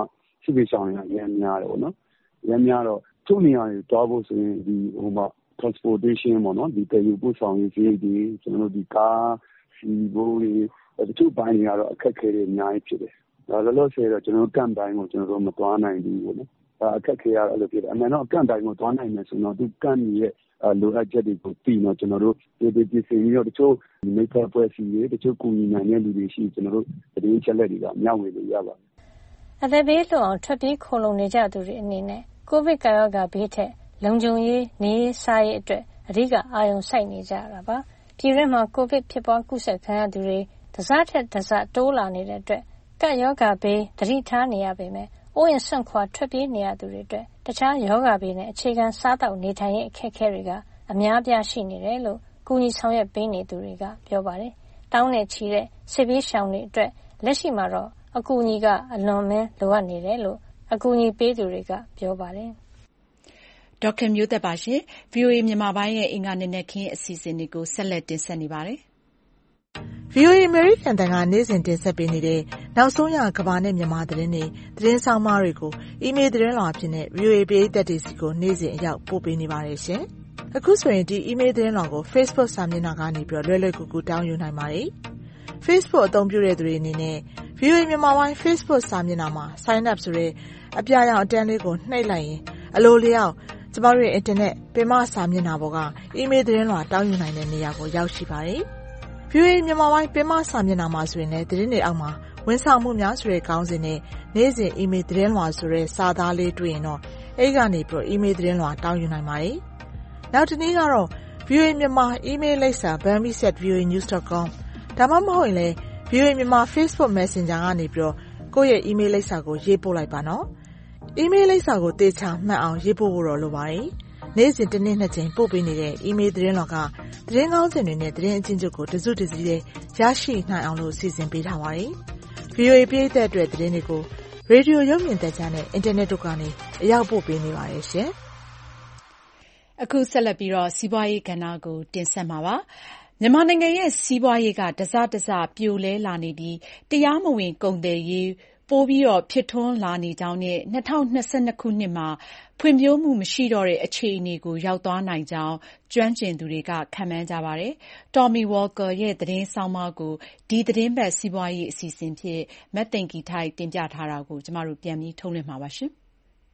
စစ်ပေးဆောင်ရရမ်းများတယ်ပေါ့နော်ရမ်းများတော့သူ့နေရာတွေတွားဖို့ဆိုရင်ဒီtransportation ပေါ့နော်ဒီတည်ယူပို့ဆောင်ရေးကြီးဒီကျွန်တော်တို့ဒီကားစီဘိုးတွေတချို့ပိုင်းတွေကတော့အခက်အခဲတွေအများကြီးဖြစ်တယ်ဒါလောလောဆယ်တော့ကျွန်တော်တို့ကန့်တိုင်းကိုကျွန်တော်တို့မတွားနိုင်ဘူးပေါ့နော်အခက်အခဲရအဲ့လိုဖြစ်တယ်အမှန်တော့ကန့်တိုင်းကိုတွားနိုင်မယ်ဆိုတော့ဒီကန့်ရဲ့လိုအပ်ချက်တွေကိုပြီးတော့ကျွန်တော်တို့ဒီပြင်ဆင်ပြီးတော့တချို့မိဖက်ပွဲစီတွေတချို့ကူညီနိုင်တဲ့လူတွေရှိကျွန်တော်တို့တည်ချက်လက်တွေကမျှဝေလို့ရပါတယ်အသက်ဘေးလွတ်အောင်ထွက်ပြေးခိုလုံနေကြသူတွေအနေနဲ့ကိုဗစ်ကာရောဂါဘေးထက်လုံခြုံရေးနေစားရေးအတွက်အဓိကအာရုံစိုက်နေကြတာပါပြည်တွင်းမှာကိုဗစ်ဖြစ်ပွားကူးစက်ခံရသူတွေတစထက်တစတိုးလာနေတဲ့အတွက်ကာရောဂါဘေးသတိထားနေရပေမဲ့အိုးရင်ဆွန့်ခွာထွက်ပြေးနေရသူတွေအတွက်တခြားရောဂါဘေးနဲ့အခြေခံစားတောက်နေထိုင်ရေးအခက်အခဲတွေကအများအပြားရှိနေတယ်လို့ကူညီဆောင်ရွက်ပေးနေသူတွေကပြောပါတယ်တောင်းနဲ့ချီတဲ့စစ်ပြေးရှောင်တွေအတွက်လက်ရှိမှာတော့အကူအညီကအလွန်မင်းလိုအပ်နေတယ်လို့အကူအညီပေးသူတွေကပြောပါတယ်ဒေါက်တာမျိုးသက်ပါရှင် VOA မြန်မာပိုင်းရဲ့အင်္ဂါနေ့နဲ့ခင်းအစီအစဉ်တွေကိုဆက်လက်တင်ဆက်နေပါတယ်။ VOA American တန်ကနေ့စဉ်တင်ဆက်ပေးနေတဲ့နောက်ဆုံးရကမ္ဘာနဲ့မြန်မာသတင်းတွေသတင်းဆောင်မတွေကိုအီးမေးလ်သတင်းလွှာအဖြစ်နဲ့ VOA ပရိသတ်တွေစီကိုနေ့စဉ်အရောက်ပို့ပေးနေပါတယ်ရှင်။အခုဆိုရင်ဒီအီးမေးလ်သတင်းလွှာကို Facebook စာမျက်နှာကနေပြီးလွယ်လွယ်ကူကူတောင်းယူနိုင်ပါတယ်။ Facebook အသုံးပြုတဲ့သူတွေအနေနဲ့ VOA မြန်မာပိုင်း Facebook စာမျက်နှာမှာ Sign up ဆိုတဲ့အပြာရောင်အတန်းလေးကိုနှိပ်လိုက်ရင်အလိုလျောက်ကျမတို့ရဲ့အင်တာနက်ပင်မစာမျက်နှာပေါ်ကအီးမေးလ်သတင်းလွှာတောင်းယူနိုင်တဲ့နေရာကိုရောက်ရှိပါတယ်။ VOA မြန်မာပိုင်းပင်မစာမျက်နှာမှာဆိုရင်လည်းသတင်းတွေအောက်မှာဝန်ဆောင်မှုများဆိုတဲ့ခေါင်းစဉ်နဲ့နေ့စဉ်အီးမေးလ်သတင်းလွှာဆိုတဲ့စာသားလေးတွေ့ရင်တော့အဲဒီကနေပြီးအီးမေးလ်သတင်းလွှာတောင်းယူနိုင်ပါတယ်။နောက်တစ်နည်းကတော့ VOA မြန်မာအီးမေးလ်လိပ်စာ burmese@voanews.com ဒါမှမဟုတ်ရင်လည်း VOA မြန်မာ Facebook Messenger ကနေပြီးကိုယ့်ရဲ့အီးမေးလ်လိပ်စာကိုရေးပို့လိုက်ပါနော်။အီးမေးလ်လိပ်စာကိုသေချာမှတ်အောင်ရေးပို့ဖို့တော့လိုပါတယ်။နေ့စဉ်တစ်နေ့နှစ်ကြိမ်ပို့ပေးနေတဲ့အီးမေးလ်သတင်းလွှာကသတင်းကောင်းစင်တွေနဲ့သတင်းအချင်းချုပ်ကိုတစုတစည်းရရှိနိုင်အောင်လို့စီစဉ်ပေးထားပါတယ်။ VOA ပရိသတ်အတွက်သတင်းတွေကိုရေဒီယိုရုပ်မြင်သံကြားနဲ့အင်တာနက်တို့ကနေအရောက်ပို့ပေးနေပါတယ်ရှင်။အခုဆက်လက်ပြီးတော့စီးပွားရေးကဏ္ဍကိုတင်ဆက်မှာပါ။မြန်မာနိုင်ငံရဲ့စီးပွားရေးကတစပြိုလဲလာနေပြီးတရားမဝင်ကုန်သွယ်ရေးပိုပြီးဖြစ်ထွန်းလာနေကြောင်းနဲ့2022ခုနှစ်မှာဖွံ့ဖြိုးမှုမရှိတော့တဲ့အခြေအနေကိုရောက်သွားနိုင်ကြောင်းကျွမ်းကျင်သူတွေကခန့်မှန်းကြပါတယ်။ Tommy Walker ရဲ့သတင်းဆောင်းပါးကိုဒီသတင်းပတ်စီးပွားရေးအစီအစဉ်ဖြင့်မသိင်္ဂီထိုက်တင်ပြထားတာကိုကျမတို့ပြန်ပြီးထုတ်လွှင့်မှာပါရှင်။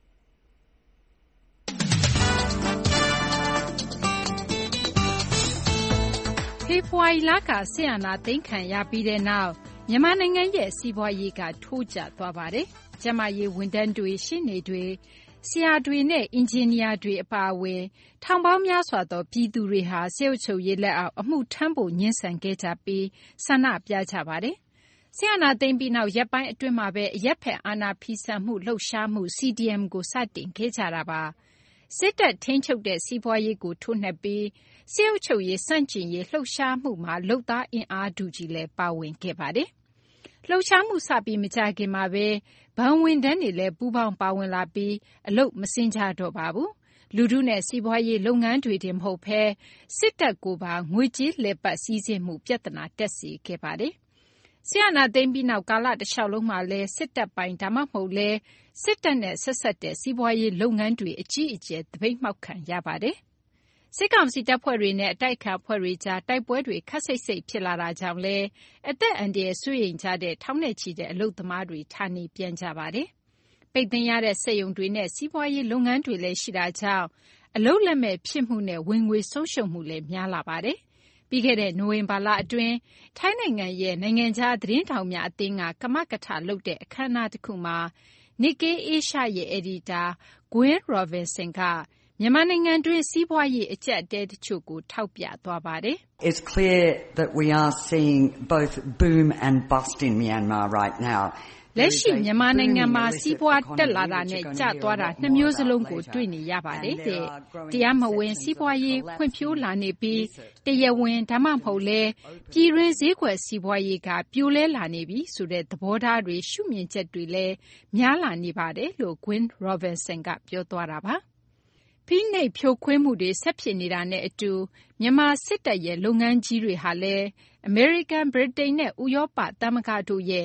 ဖေဖော်ဝါရီလကစစ်အာဏာသိမ်းခံရပြီးတဲ့နောက်မြန်မာနိုင်ငံရဲ့စီးပွားရေးကထိုးကျသွားပါတယ်။ကျန်းမာရေးဝန်ထမ်းတွေရှင်းနေတွေဆရာတွေနဲ့အင်ဂျင်နီယာတွေအပါအဝင်ထောင်ပေါင်းများစွာသောပြည်သူတွေဟာစစ်အုပ်ချုပ်ရေးလက်အောက်အမှုထမ်းဖို့ညှဉ်းဆန်ခဲ့ကြပြီးဆန္ဒပြကြပါတယ်။ဆရာနာသိမ်းပြီးနောက်ရက်ပိုင်းအတွင်းမှာပဲအရက်ဖက်အာဏာဖီဆန်မှုလှုပ်ရှားမှု CDM ကိုစတင်ခဲ့ကြတာပါ။စစ်တပ်ထိန်းချုပ်တဲ့စီးပွားရေးကိုထိုးနှက်ပြီးစစ်အုပ်ချုပ်ရေးစန့်ကျင်ရေးလှုပ်ရှားမှုမှာလုပ်သားအင်အားစုကြီးလည်းပါဝင်ခဲ့ပါတယ်။လှုပ်ရှားမှုစပြီးမကြခင်မှာပဲဘဏ်ဝန်ထမ်းတွေလည်းပူးပေါင်းပါဝင်လာပြီးအလုပ်မဆင်းကြတော့ပါဘူး။လူထုနဲ့စီးပွားရေးလုပ်ငန်းတွေတင်မဟုတ်ဘဲစစ်တပ်ကိုပါငွေကြေးလှည့်ပတ်စည်းစိမ်မှုပြဿနာတက်စေခဲ့ပါတယ်။ဆရာနာသိမ်းပြီးနောက်ကာလတစ်လျှောက်လုံးမှာလည်းစစ်တပ်ပိုင်းဒါမှမဟုတ်လဲစစ်တပ်နဲ့ဆက်ဆက်တဲ့စီးပွားရေးလုပ်ငန်းတွေအကြီးအကျယ်သပိတ်မှောက်ခံရပါတယ်။စစ်ကောင်စီတပ်ဖွဲ့တွေနဲ့အတိုက်အခံအဖွဲ့တွေကြားတိုက်ပွဲတွေခပ်စိတ်စိတ်ဖြစ်လာတာကြောင့်လဲအသက်အန္တရာယ်စိုးရိမ်ကြတဲ့ထောင်နဲ့ချီတဲ့အလုပ်သမားတွေဌာနေပြန်ကြပါတယ်။ပိတ်သိမ်းရတဲ့စက်ရုံတွေနဲ့စီးပွားရေးလုပ်ငန်းတွေလည်းရှိတာကြောင့်အလုပ်လက်မဲ့ဖြစ်မှုနဲ့ဝင်ငွေဆုံးရှုံးမှုလည်းများလာပါတယ်။ပြီးခဲ့တဲ့နိုဝင်ဘာလအတွင်းထိုင်းနိုင်ငံရဲ့နိုင်ငံခြားသတင်းထောက်များအသင်းကကမကထလုပ်တဲ့အခမ်းအနားတစ်ခုမှာ Nikkei Asia ရဲ့အယ်ဒီတာ Gwen Robinson ကမြန်မာနိုင်ငံတွင်းစီးပွားရေးအကျပ်အတည်းတချို့ကိုထောက်ပြသွားပါတယ်။ It's clear that we are seeing both boom and bust in Myanmar right now. လက်ရှိမြန်မာနိုင်ငံမှာစီးပွားတက်လာတာနဲ့ကျသွားတာနှစ်မျိုးစလုံးကိုတွေ့နေရပါတယ်တဲ့။တရားမဝင်စီးပွားရေးဖွံ့ဖြိုးလာနေပြီးတရားဝင်ဒါမှမဟုတ်လဲပြည်တွင်းဈေးကွက်စီးပွားရေးကပြိုလဲလာနေပြီဆိုတဲ့သဘောထားတွေရှုမြင်ချက်တွေလည်းများလာနေပါတယ်လို့ Gwen Robinson ကပြောသွားတာပါ။ဖိနှိပ်ဖြိုခွင်းမှုတွေဆက်ဖြစ်နေတာနဲ့အတူမြန်မာစစ်တပ်ရဲ့လုပ်ငန်းကြီးတွေဟာလည်းအမေရိကန်ဗြိတိန်နဲ့ဥရောပသမဂ္ဂတို့ရဲ့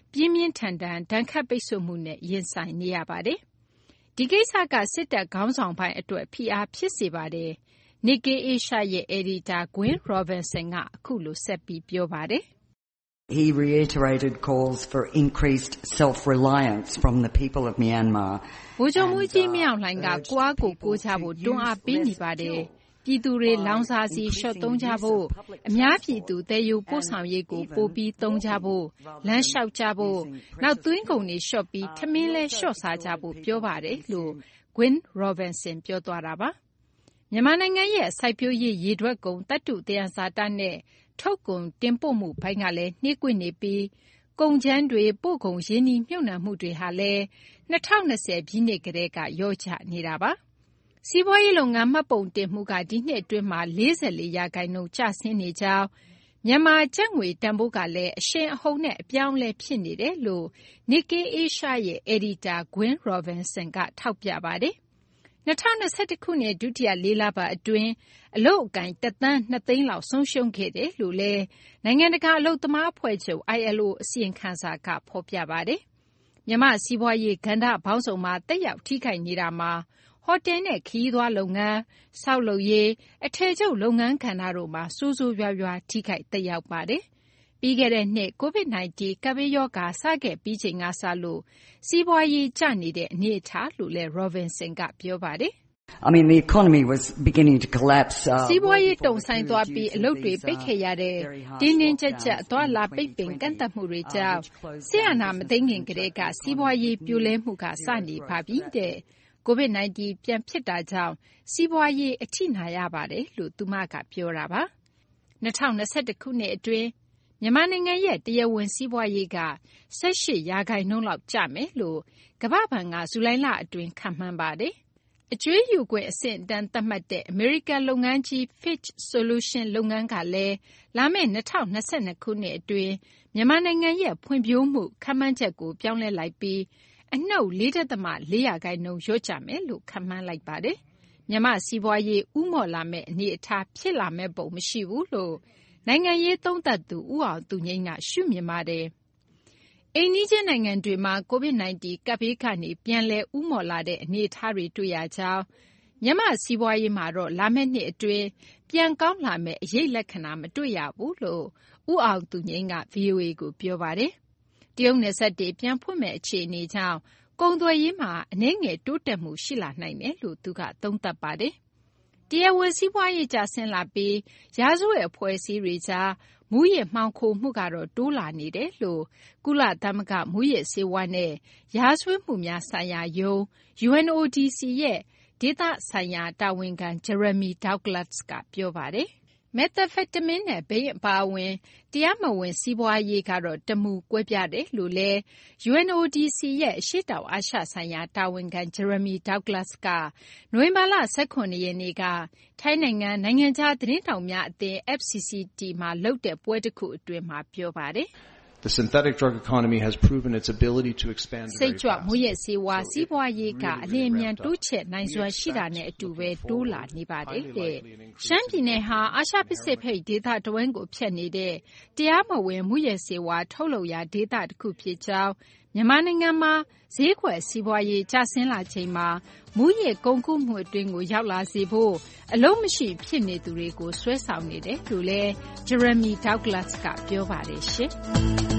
ပြင်းပြင်းထန်ထန်ဒဏ်ခတ်ပိတ်ဆို့မှုနဲ့ရင်ဆိုင်နေရပါတယ်။ဒီကိစ္စကစစ်တပ်ခေါင်းဆောင်ပိုင်းအတွက်ဖိအားဖြစ်စေပါတယ်။ Nikkei Asia ရဲ့ editor Gwen Robinson ကအခုလိုဆက်ပြီးပြောပါတယ်။ He reiterated calls for increased self-reliance from the people of Myanmar. ဗိုလ်ချုပ်မှူးကြီးမင်းအောင်လှိုင်ကကိုယ့်ကိုယ်ကိုကြဖို့တွန်းအားပေးနေပါတယ်။ပြည်သူတွေလောင်စာဆီလျှော့သုံးကြဖို့အများပြည်သူသယ်ယူပို့ဆောင်ရေးကိုပိုပြီးသုံးကြဖို့လမ်းလျှောက်ကြဖို့နောက်သွင်းကုန်တွေလျှော့ပြီးထမင်းလဲလျှော့စားကြဖို့ပြောပါတယ်လို့ Gwen Robinson ပြောသွားတာပါ။မြန်မာနိုင်ငံရဲ့စိုက်ပျိုးရေးရေထွက်ကုန်သတ္တုသယံဇာတနဲ့ထုတ်ကုန်တင်ပို့မှုဘိုင်းကလည်းနှေးကွေးနေပြီးကုန်ကျန်းတွေပို့ကုန်ရင်းနှီးမြှုပ်နှံမှုတွေဟာလည်း2020ပြည့်နှစ်ကတည်းကရော့ကျနေတာပါ။စီးပွားရေးလုပ်ငန်းမှတ်ပုံတင်မှုကဒီနှစ်အတွင်းမှာ44%ကျဆင်းနေကြောင်းမြန်မာကျပ်ငွေတန်ဖိုးကလည်းအရှိန်အဟုန်နဲ့အပြောင်းအလဲဖြစ်နေတယ်လို့ Nikkei Asia ရဲ့ editor Gwen Robinson ကထောက်ပြပါတယ်။2021ခုနှစ်ဒုတိယ၄လပတ်အတွင်းအလုပ်အကိုင်1.2 သန်းလောက်ဆုံးရှုံးခဲ့တယ်လို့လည်းနိုင်ငံတကာအလုပ်သမားအဖွဲ့ချုပ် ILO အစီရင်ခံစာကဖော်ပြပါတယ်။မြန်မာစီးပွားရေးကဏ္ဍပေါင်းစုံမှာတက်ရောက်ထိခိုက်နေတာမှာဟိုတယ်နဲ့ခရီးသွားလုပ်ငန်း၊ဆောက်လုပ်ရေး၊အထည်ချုပ်လုပ်ငန်းကဏ္ဍတို့မှာဆိုးဆိုးရွားရွားထိခိုက်သက်ရောက်ပါတယ်။ပြီးခဲ့တဲ့နှစ် COVID-19 ကပ်ဘေးရောဂါစခဲ့ပြီးချိန်ကစလို့စီးပွားရေးကျနေတဲ့အနေအထားလို့လည်း Robinson ကပြောပါတယ်။ the economy was beginning to collapse. စီးပွားရေးတုံ့ဆိုင်းသွားပြီးအလုပ်တွေပိတ်ခဲ့ရတဲ့တင်းတင်းကြပ်ကြပ်အသွားလာပိတ်ပင်ကန့်သတ်မှုတွေကြောင့်စစ်အာဏာမသိမ်းခင်ကတည်းကစီးပွားရေးပြိုလဲမှုကစနေပါပြီတဲ့။ COVID-19 ပြန်ဖြစ်တာကြောင့်စီးပွားရေးအထိနာရပါတယ်လို့သူမကပြောတာပါ။2021ခုနှစ်အတွင်းမြန်မာနိုင်ငံရဲ့တရားဝင်စီးပွားရေးက18%လောက်ကျမယ်လို့ကမ္ဘာ့ဘဏ်ကဇူလိုင်လအတွင်းခန့်မှန်းပါတယ်။အကြွေးယူခွင့်အဆင့်အတန်းသတ်မှတ်တဲ့အမေရိကန်လုပ်ငန်းကြီး Fitch Solution လုပ်ငန်းကလည်းလာမယ့်2022ခုနှစ်အတွင်းမြန်မာနိုင်ငံရဲ့ဖွံ့ဖြိုးမှုခန့်မှန်းချက်ကိုပြောင်းလဲလိုက်ပြီးအနှုတ် 4.4% လျော့ကျမယ်လို့ခန့်မှန်းလိုက်ပါတယ်။မြန်မာစီးပွားရေးဦးမော့လာမယ့်အနေအထားဖြစ်လာမယ့်ပုံမရှိဘူးလို့နိုင်ငံရေးသုံးသပ်သူဦးအောင်သူငြိမ်းကရှုမြင်ပါတယ်။အိမ်နီးချင်းနိုင်ငံတွေမှာ COVID-19 ကပ်ဘေးကနေပြန်လည်ဦးမော့လာတဲ့အနေအထားတွေတွေ့ရကြောင်းမြန်မာစီးပွားရေးမှာတော့လာမယ့်နှစ်အတွင်းပြန်ကောင်းလာမယ့်အရိပ်လက္ခဏာမတွေ့ရဘူးလို့ဦးအောင်သူငြိမ်းက VOA ကိုပြောပါတယ်။တရုတ်နယ်စပ်တွေပြန်ဖွင့်မဲ့အခြေအနေကြောင့်ကုန်သွယ်ရေးမှာအနည်းငယ်တိုးတက်မှုရှိလာနိုင်တယ်လို့သူကသုံးသပ်ပါတယ်။တရားဝင်စီးပွားရေးကျဆင်းလာပြီးရာဇဝတ်အဖွဲ့အစည်းတွေကြားမူးယစ်မှောင်ခိုမှုကတော့တိုးလာနေတယ်လို့ကုလသမဂ္ဂမူးယစ်ဆေးဝါးနဲ့ရာဇဝတ်မှုများဆိုင်ရာရုံး UNODC ရဲ့ဒေသဆိုင်ရာတာဝန်ခံ Jeremy Douglas ကပြောပါတယ်။ methamphetamine နဲ့ဘိန်းအပါအဝင်တရားမဝင်စီးပွားရေးကတော့တမူကွဲပြားတယ်လို့လည်း UNODC ရဲ့အရှေ့တောင်အာရှဆိုင်ရာတာဝန်ခံ Jeremy Douglas ကနိုဝင်ဘာလ18ရက်နေ့ကထိုင်းနိုင်ငံခြားသတင်းထောက်များအသင်း FCCT မှာလုပ်တဲ့ပွဲတစ်ခုအတွင်းမှာပြောပါတယ်။ The synthetic drug economy has proven its ability to expand very fast. စိတ်ကြွမူးယစ်ဆေးဝါးစီးပွားရေးကအလျင်အမြန်တိုးချဲ့နိုင်စွမ်းရှိတာနဲ့အတူပဲတိုးလာနေပါတယ်တဲ့။ရှမ်းပြည်နယ်ဟာအာရှပစိဖိတ်ဒေသတဝန်းကိုဖြတ်နေတဲ့တရားမဝင်မူးယစ်ဆေးဝါးထုတ်လုပ်ရာဒေသတစ်ခုဖြစ်ကြောင်းမြန်မာနိုင်ငံမှာဈေးကွက်စီးပွားရေးကျဆင်းလာချိန်မှာမူးယစ်ကုန်ကူးမှုအတွင်းကိုရောက်လာစေဖို့အလုံးမရှိဖြစ်နေသူတွေကိုဆွဲဆောင်နေတယ်လို့လည်း Jeremy Douglas ကပြောပါတယ်ရှင်။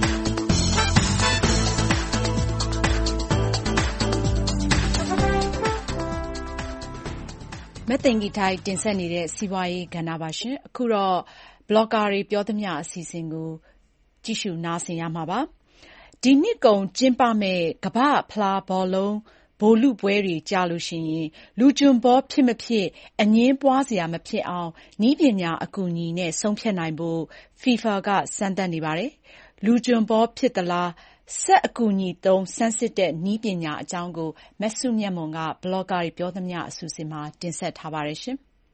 မသိင်္ဂီထိုက်တင်ဆက်နေတဲ့စီးပွားရေးကဏ္ဍပါရှင်အခုတော့ဘလော့ဂါတွေပြောသမျှအစီအစဉ်ကိုကြည့်ရှုနားဆင်ရမှာပါဒီနှစ်ကုန်ကျင်းပမဲ့ကမ္ဘာဖလားဘောလုံးဗိုလ်လုပွဲတွေကြာလို့ရှိရင်လူကျွန်ဘောဖြစ်မဖြစ်အငင်းပွားစရာမဖြစ်အောင်နည်းပညာအကူအညီနဲ့ဆုံးဖြတ်နိုင်ဖို့ FIFA ကစမ်းသပ်နေပါတယ်လူကျွန်ဘောဖြစ်သလားဆက်အကူအညီသုံးဆန်းစစ်တဲ့နည်းပညာအကြောင်းကိုမဆုမြတ်မွန်ကဘလော့ဂါတွေပြောသမျှအစီအစဉ်မှာတင်ဆက်ထားပါတယ်ရှင်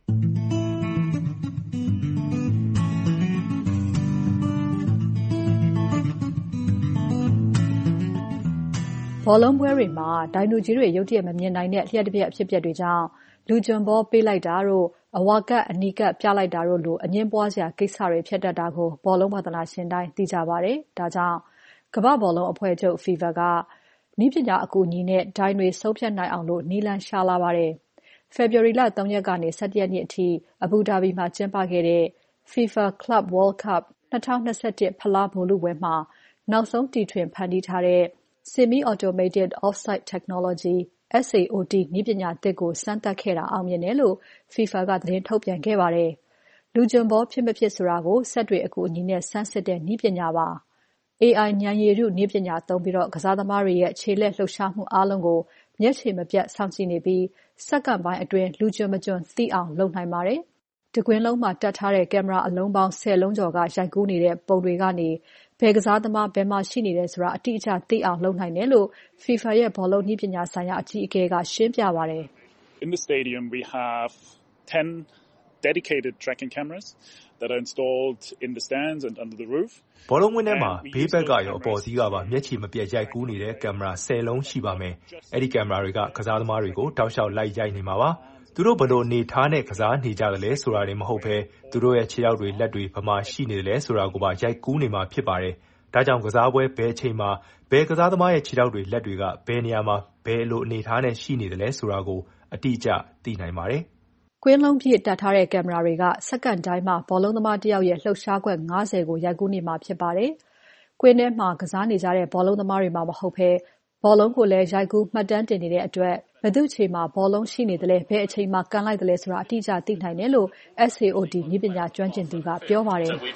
ဘောလုံးပွဲတွေမှာဒိုင်နိုကြီးတွေရုတ်တရက်မမြင်နိုင်တဲ့လျှက်တစ်ပြက်အဖြစ်အပျက်တွေကြောင့်လူကျွန်ဘောပေးလိုက်တာတို့အဝါကတ်အနီးကပ်ပြလိုက်တာတို့လိုအငင်းပွားစရာကိစ္စတွေဖြစ်တတ်တာကိုဘောလုံးဝါသနာရှင်တိုင်းသိကြပါတယ်။ဒါကြောင့်ကမ္ဘာ့ဘောလုံးအဖွဲ့ချုပ် FIFA ကနည်းပညာအကူအညီနဲ့ဒိုင်းတွေဆုံးဖြတ်နိုင်အောင်နည်းလမ်းရှာလာပါတယ်။ ဖေဖော်ဝါရီလ 3 ရက်ကနေ 17 ရက်နေ့အထိအဘူဒါဘီမှာကျင်းပခဲ့တဲ့ FIFA Club World Cup 2021 ဖလားဗိုလ်လုပွဲမှာနောက်ဆုံးတီထွင်ဖန်တီးထားတဲ့ Semi-Automated Offside Technology SAOT နည်းပညာသစ်ကိုစမ်းသပ်ခဲ့တာအောင်မြင်တယ်လို့ FIFA ကသတင်းထုတ်ပြန်ခဲ့ပါတယ်။လူကျွံဘောဖြစ်မဖြစ်ဆိုတာကိုစက်တွေအကူအညီနဲ့ဆန်းစစ်တဲ့နည်းပညာပါ။ AI ဉာဏ်ရည်တုနည်းပညာသုံးပြီးကစားသမားတွေရဲ့ခြေလက်လှုပ်ရှားမှုအားလုံးကိုမျက်ခြေမပြတ်စောင့်ကြည့်နေပြီးစက္ကန့်ပိုင်းအတွင်းလူကျွံမကျွံသိအောင်လုပ်နိုင်ပါတယ်။တကွင်းလုံးမှာတပ်ထားတဲ့ကင်မရာအလုံးပေါင်း10လုံးကျော်ကရိုက်ကူးနေတဲ့ပုံတွေကနေဘယ်ကစားသမားဘယ်မှာရှိနေတယ်ဆိုတာအတိအကျသိအောင်လုပ်နိုင်တယ်လို့ FIFA ရဲ့ဘောလုံးနည်းပညာဆိုင်ရာအကြီးအကဲကရှင်းပြပါတယ်။ In the stadium we have 10 dedicated tracking cameras that are installed in the stands and under the roof. ဘောလုံးဝင်းထဲမှာဘေးဘက်ကရောအပေါ်စီးကပါမျက်ခြေမပြတ်ရိုက်ကူးနေတဲ့ကင်မရာ10လုံးရှိပါမယ်။အဲ့ဒီကင်မရာတွေကကစားသမားတွေကိုတောက်လျှောက်လိုက်ရိုက်နေမှာပါ။သူတို့ဘယ်လိုအနေထားနဲ့ကစားနေကြတယ်လဲဆိုတာတွေမဟုတ်ဘဲသူတို့ရဲ့ခြေထောက်တွေလက်တွေဘယ်မှာရှိနေတယ်လဲဆိုတာကိုပါရိုက်ကူးနေမှာဖြစ်ပါတယ်။ဒါကြောင့်ကစားပွဲဘယ်အချိန်မှာဘယ်ကစားသမားရဲ့ခြေထောက်တွေလက်တွေကဘယ်နေရာမှာဘယ်လိုအနေထားနဲ့ရှိနေတယ်လဲဆိုတာကိုအတိအကျသိနိုင်ပါတယ်။ကွင်းလုံးပြည့်တပ်ထားတဲ့ကင်မရာတွေကစက္ကန့်တိုင်းမှာဘောလုံးသမားတစ်ယောက်ရဲ့လှုပ်ရှားခွက်90ကိုရိုက်ကူးနေမှာဖြစ်ပါတယ်။ကွင်းထဲမှာကစားနေကြတဲ့ဘောလုံးသမားတွေမှာမဟုတ်ဘဲဘောလုံးကိုလည်းရိုက်ကူးမှတ်တမ်းတင်နေတဲ့အတွက်ဘယ်သူ့ချိန်မှာဘောလုံးရှိနေတယ်လဲဘယ်အချိန်မှာကန်လိုက်တယ်လဲဆိုတာအတိအကျသိနိုင်တယ်လို့ SAOT နည်းပညာကျွမ်းကျင်သူကပြောပါတယ်။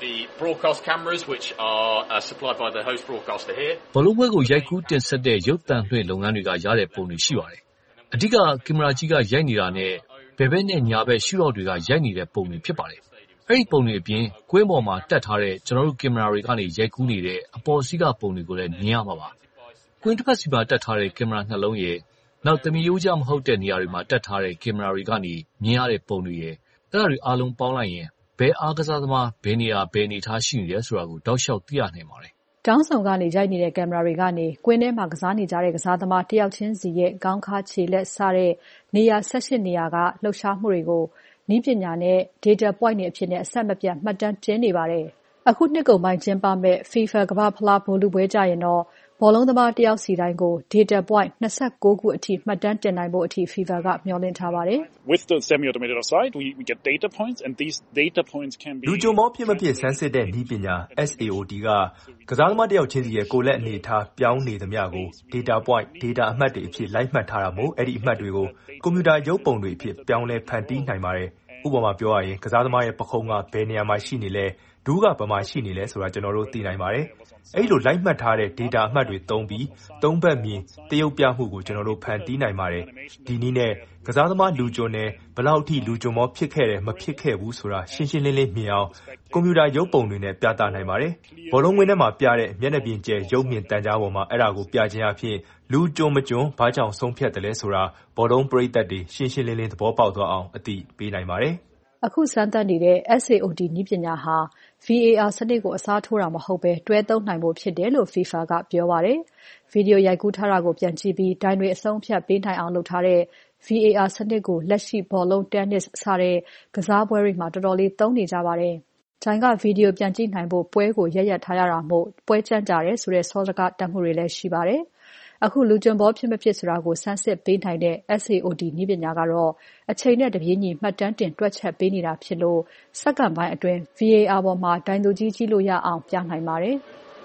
ဘောလုံးပွဲကိုရိုက်ကူးတင်ဆက်တဲ့ရုပ်သံလွှင့်လုပ်ငန်းတွေကရတဲ့ပုံတွေရှိပါတယ်။အဓိကကင်မရာကြီးကရိုက်နေတာနဲ့ဘယ်ဘက်နဲ့ညာဘက်ရှုထောင့်တွေကရိုက်နေတဲ့ပုံတွေဖြစ်ပါတယ်။အဲ့ဒီပုံတွေအပြင်ကွင်းပေါ်မှာတက်ထားတဲ့ကျွန်တော်တို့ကင်မရာတွေကနေရိုက်ကူးနေတဲ့အပေါ်စီးကပုံတွေကိုလည်းမြင်ရမှာပါ။ကွင်းတစ်ဖက်စီမှာတက်ထားတဲ့ကင်မရာနှလုံးရဲ့နောက်သမီးရိုးကျမဟုတ်တဲ့နေရာတွေမှာတက်ထားတဲ့ကင်မရာတွေကနေမြင်ရတဲ့ပုံတွေရဲ့အဲ့ဒါတွေအားလုံးပေါင်းလိုက်ရင်ဘယ်အားကစားသမားဘယ်နေရာဘယ်အနေထားရှိနေတယ်ဆိုတာကိုတောက်လျှောက်သိရနိုင်ပါတယ်။တောင်းဆောင်ကနေရိုက်နေတဲ့ကင်မရာတွေကနေကွင်းထဲမှာကစားနေကြတဲ့ကစားသမားတစ်ယောက်ချင်းစီရဲ့ခေါင်းခါခြေလက်စတဲ့နေရာ18နေရာကလှုပ်ရှားမှုတွေကိုနည်းပညာနဲ့ data point တွေအဖြစ်နဲ့အဆက်မပြတ်မှတ်တမ်းတင်နေပါတယ်။အခုနှစ်ကုန်ပိုင်းကျင်းပမဲ့ FIFA ကမ္ဘာ့ဖလားဗိုလ်လုပွဲကြရင်တော့ဘောလုံးသမားတစ်ယောက်စီတိုင်းကို data point 29ခုအထိမှတ်တမ်းတင်နိုင်ဖို့အထိ FIFA ကမျှော်လင့်ထားပါတယ်။ With the semi-automated offside we get data points and these data points can be လူကျွံဘောဖြစ်မဖြစ်စမ်းစစ်တဲ့နည်းပညာ SAOT ကစားသမားတစ်ယောက်ချင်းစီရဲ့ကိုယ်လက်အနေထားပြောင်းနေသမျှကို data point data အမှတ်တွေအဖြစ်လိုက်မှတ်ထားတာမို့အဲ့ဒီအမှတ်တွေကိုကွန်ပျူတာရုပ်ပုံတွေအဖြစ်ပြောင်းလဲဖန်တီးနိုင်ပါတယ်။ဥပမာပြောရရင်ကစားသမားရဲ့ပခုံးကဘယ်နေရာမှာရှိနေလဲဒူးကဘယ်မှာရှိနေလဲဆိုတာကျွန်တော်တို့သိနိုင်ပါတယ်။အဲ့လိုလိုက်မှတ်ထားတဲ့ data အမှတ်တွေသုံးပြီးသုံးဘက်မြင်တရုပ်ပြမှုကိုကျွန်တော်တို့ဖန်တီးနိုင်ပါတယ်။ဒီနည်းနဲ့ကစားသမားလူကျွံတယ်ဘယ်လောက်အထိလူကျွံမောဖြစ်ခဲ့တယ်မဖြစ်ခဲ့ဘူးဆိုတာရှင်းရှင်းလင်းလင်းမြင်အောင်ကွန်ပျူတာရုပ်ပုံတွေနဲ့ပြသနိုင်ပါတယ်။ဘောလုံးဝင်းထဲမှာပြတဲ့မျက်နှာပြင်ကျဲရုပ်မြင်တန်ကြားပေါ်မှာအဲ့ဒါကိုပြခြင်းအဖြစ်လူကျွံမကျွံဘာကြောင့်ဆုံးဖြတ်တယ်လဲဆိုတာဘောလုံးပရိသတ်တွေရှင်းရှင်းလင်းလင်းသဘောပေါက်သွားအောင်အသိပေးနိုင်ပါတယ်။အခုစမ်းသပ်နေတဲ့ SAOT နည်းပညာဟာ VAR စနစ်ကိုအစားထိုးတာမဟုတ်ဘဲတွဲသုံးနိုင်ဖို့ဖြစ်တယ်လို့ FIFA ကပြောပါတယ်။ဗီဒီယိုရိုက်ကူးထားတာကိုပြန်ကြည့်ပြီးဒိုင်းတွေအဆုံးအဖြတ်ပေးနိုင်အောင်လုပ်ထားတဲ့ VAR စနစ်ကိုလက်ရှိဘောလုံးတင်းနစ်စတဲ့ကစားပွဲတွေမှာတော်တော်လေးသုံးနေကြပါတယ်။ဒိုင်းကဗီဒီယိုပြန်ကြည့်နိုင်ဖို့ပွဲကိုရပ်ထားရတာမို့ပွဲကြမ်းကြတယ်ဆိုတဲ့စောစကားတက်မှုတွေလည်းရှိပါတယ်။အခုလူကျွံဘောဖြစ်မဖြစ်ဆိုတာကိုစမ်းစစ်ပေးနိုင်တဲ့ SAOT နည်းပညာကတော့အချိန်နဲ့တပြေးညီမှတ်တမ်းတင်တွက်ချက်ပေးနေတာဖြစ်လို့စက္ကန့်ပိုင်းအတွင်း VAR ပေါ်မှာဒိုင်းသူကြီးကြည့်လို့ရအောင်ပြနိုင်ပါတယ်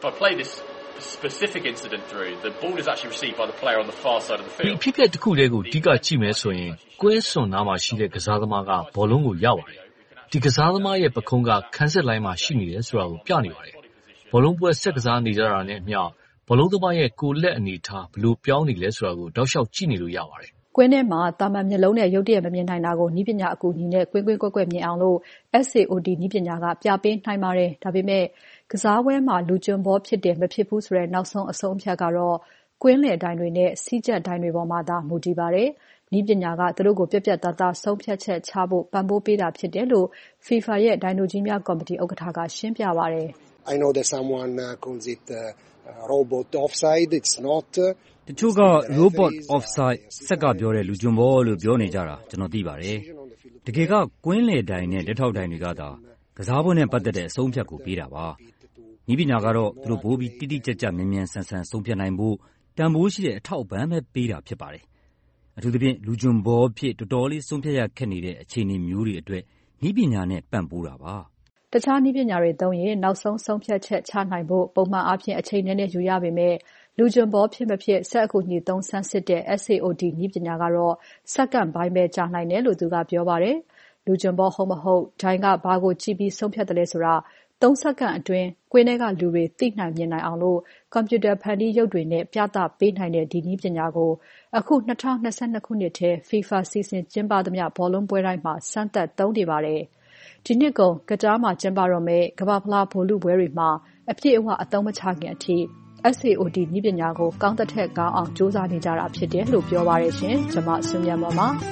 ဒီအဖြစ်အပျက်တစ်ခုတည်းကိုအဓိကကြည့်မယ်ဆိုရင်ကွင်းစွန်နားမှာရှိတဲ့ကစားသမားကဘောလုံးကိုရပါတယ်။ဒီကစားသမားရဲ့ပခုံးကခန်းစစ်လိုင်းမှာရှိနေတယ်ဆိုတာကိုပြနေပါတယ်။ဘောလုံးပွဲဆက်ကစားနေကြတာနဲ့အမျှဘောလုံးသမားရဲ့ကိုယ်လက်အနေထားဘယ်လိုပြောင်းနေလဲဆိုတာကိုတောက်လျှောက်ကြည့်နေလို့ရပါတယ်။ကွင်းထဲမှာတာမန်မျက်လုံးနဲ့ရုပ်တရက်မမြင်နိုင်တာကိုနည်းပညာအကူအညီနဲ့ကွင်းကွင်းကွက်မြင်အောင်လို့ SAOT နည်းပညာကပြပေးနိုင်ပါတယ်။ဒါပေမဲ့ကစားပွဲမှာလူကျွံဘောဖြစ်တယ်မဖြစ်ဘူးဆိုတဲ့နောက်ဆုံးအဆုံးအဖြတ်ကတော့ကွင်းလယ်ဒိုင်းတွေနဲ့စီးကျက်ဒိုင်းတွေပေါ်မှာသာမူတည်ပါတယ်။နည်းပညာကသူတို့ကိုပြတ်ပြတ်သားသားဆုံးဖြတ်ချက်ချဖို့ပံ့ပိုးပေးတာဖြစ်တယ်လို့ FIFA ရဲ့ဒိုင်နိုကြီးများကော်မတီဥက္ကဋ္ဌကရှင်းပြပါတယ်။ I know that someone calls it robot offside it's not တချို့က robot offside စက်ကပြောတဲ့လူကျွံဘောလို့ပြောနေကြတာကျွန်တော်သိပါတယ်။တကယ်ကကွင်းလယ်ဒိုင်နဲ့လက်ထောက်ဒိုင်တွေကသာကစားပွဲနဲ့ပတ်သက်တဲ့အဆုံးအဖြတ်ကိုပေးတာပါ။နည်းပညာကတော့သူတို့ပိုပြီးတိတိကျကျမြန်မြန်ဆန်ဆန်ဆုံးဖြတ်နိုင်ဖို့တန်ဖိုးရှိတဲ့အထောက်အပံ့ပဲပေးတာဖြစ်ပါတယ်။အထူးသဖြင့်လူကျွံဘောဖြစ်တော်တော်လေးဆုံးဖြတ်ရခက်နေတဲ့အခြေအနေမျိုးတွေအတွက်နည်းပညာနဲ့ပံ့ပိုးတာပါ။တခြားနည်းပညာတွေသုံးရင်နောက်ဆုံးဆုံးဖြတ်ချက်ချနိုင်ဖို့ပုံမှန်အားဖြင့်အချိန်နည်းနည်းယူရပေမဲ့လူကျွံဘောဖြစ်မဖြစ်စက်အကူအညီသုံးဆန်းစစ်တဲ့ SAOD နည်းပညာကတော့စက္ကန့်ပိုင်းပဲကြာနိုင်တယ်လို့သူကပြောပါတယ်။လူကျွံဘောဟုတ်မဟုတ်ဒိုင်းကဘာကိုကြည့်ပြီးဆုံးဖြတ်တယ်လဲဆိုတာ3 စက္ကန့်အတွင်းကွင်းထဲကလူတွေသိနိုင်မြင်နိုင်အောင်လို့ကွန်ပျူတာဖန်တီးရုပ်တွေနဲ့ပြသပေးနိုင်တဲ့ဒီနည်းပညာကိုအခု2022ခုနှစ်ထဲ FIFA စီစဉ်ကျင်းပသမျှဘောလုံးပွဲတိုင်းမှာစမ်းသပ်သုံးနေပါတယ်။ဒီနှစ်ကုန်ကတားမှာကျင်းပတော့မယ့်ကမ္ဘာ့ဖလားဗိုလ်လုပွဲတွေမှာအပြည့်အဝအသုံးမချခင်အထိ SAOD နည်းပညာကိုကောင်းသက်ထက်ကောင်းအောင်ကြိုးစားနေကြတာဖြစ်တယ်လို့ပြောပါတယ်ရှင်။ကျွန်မဆွေမြတ်မော်ပါ။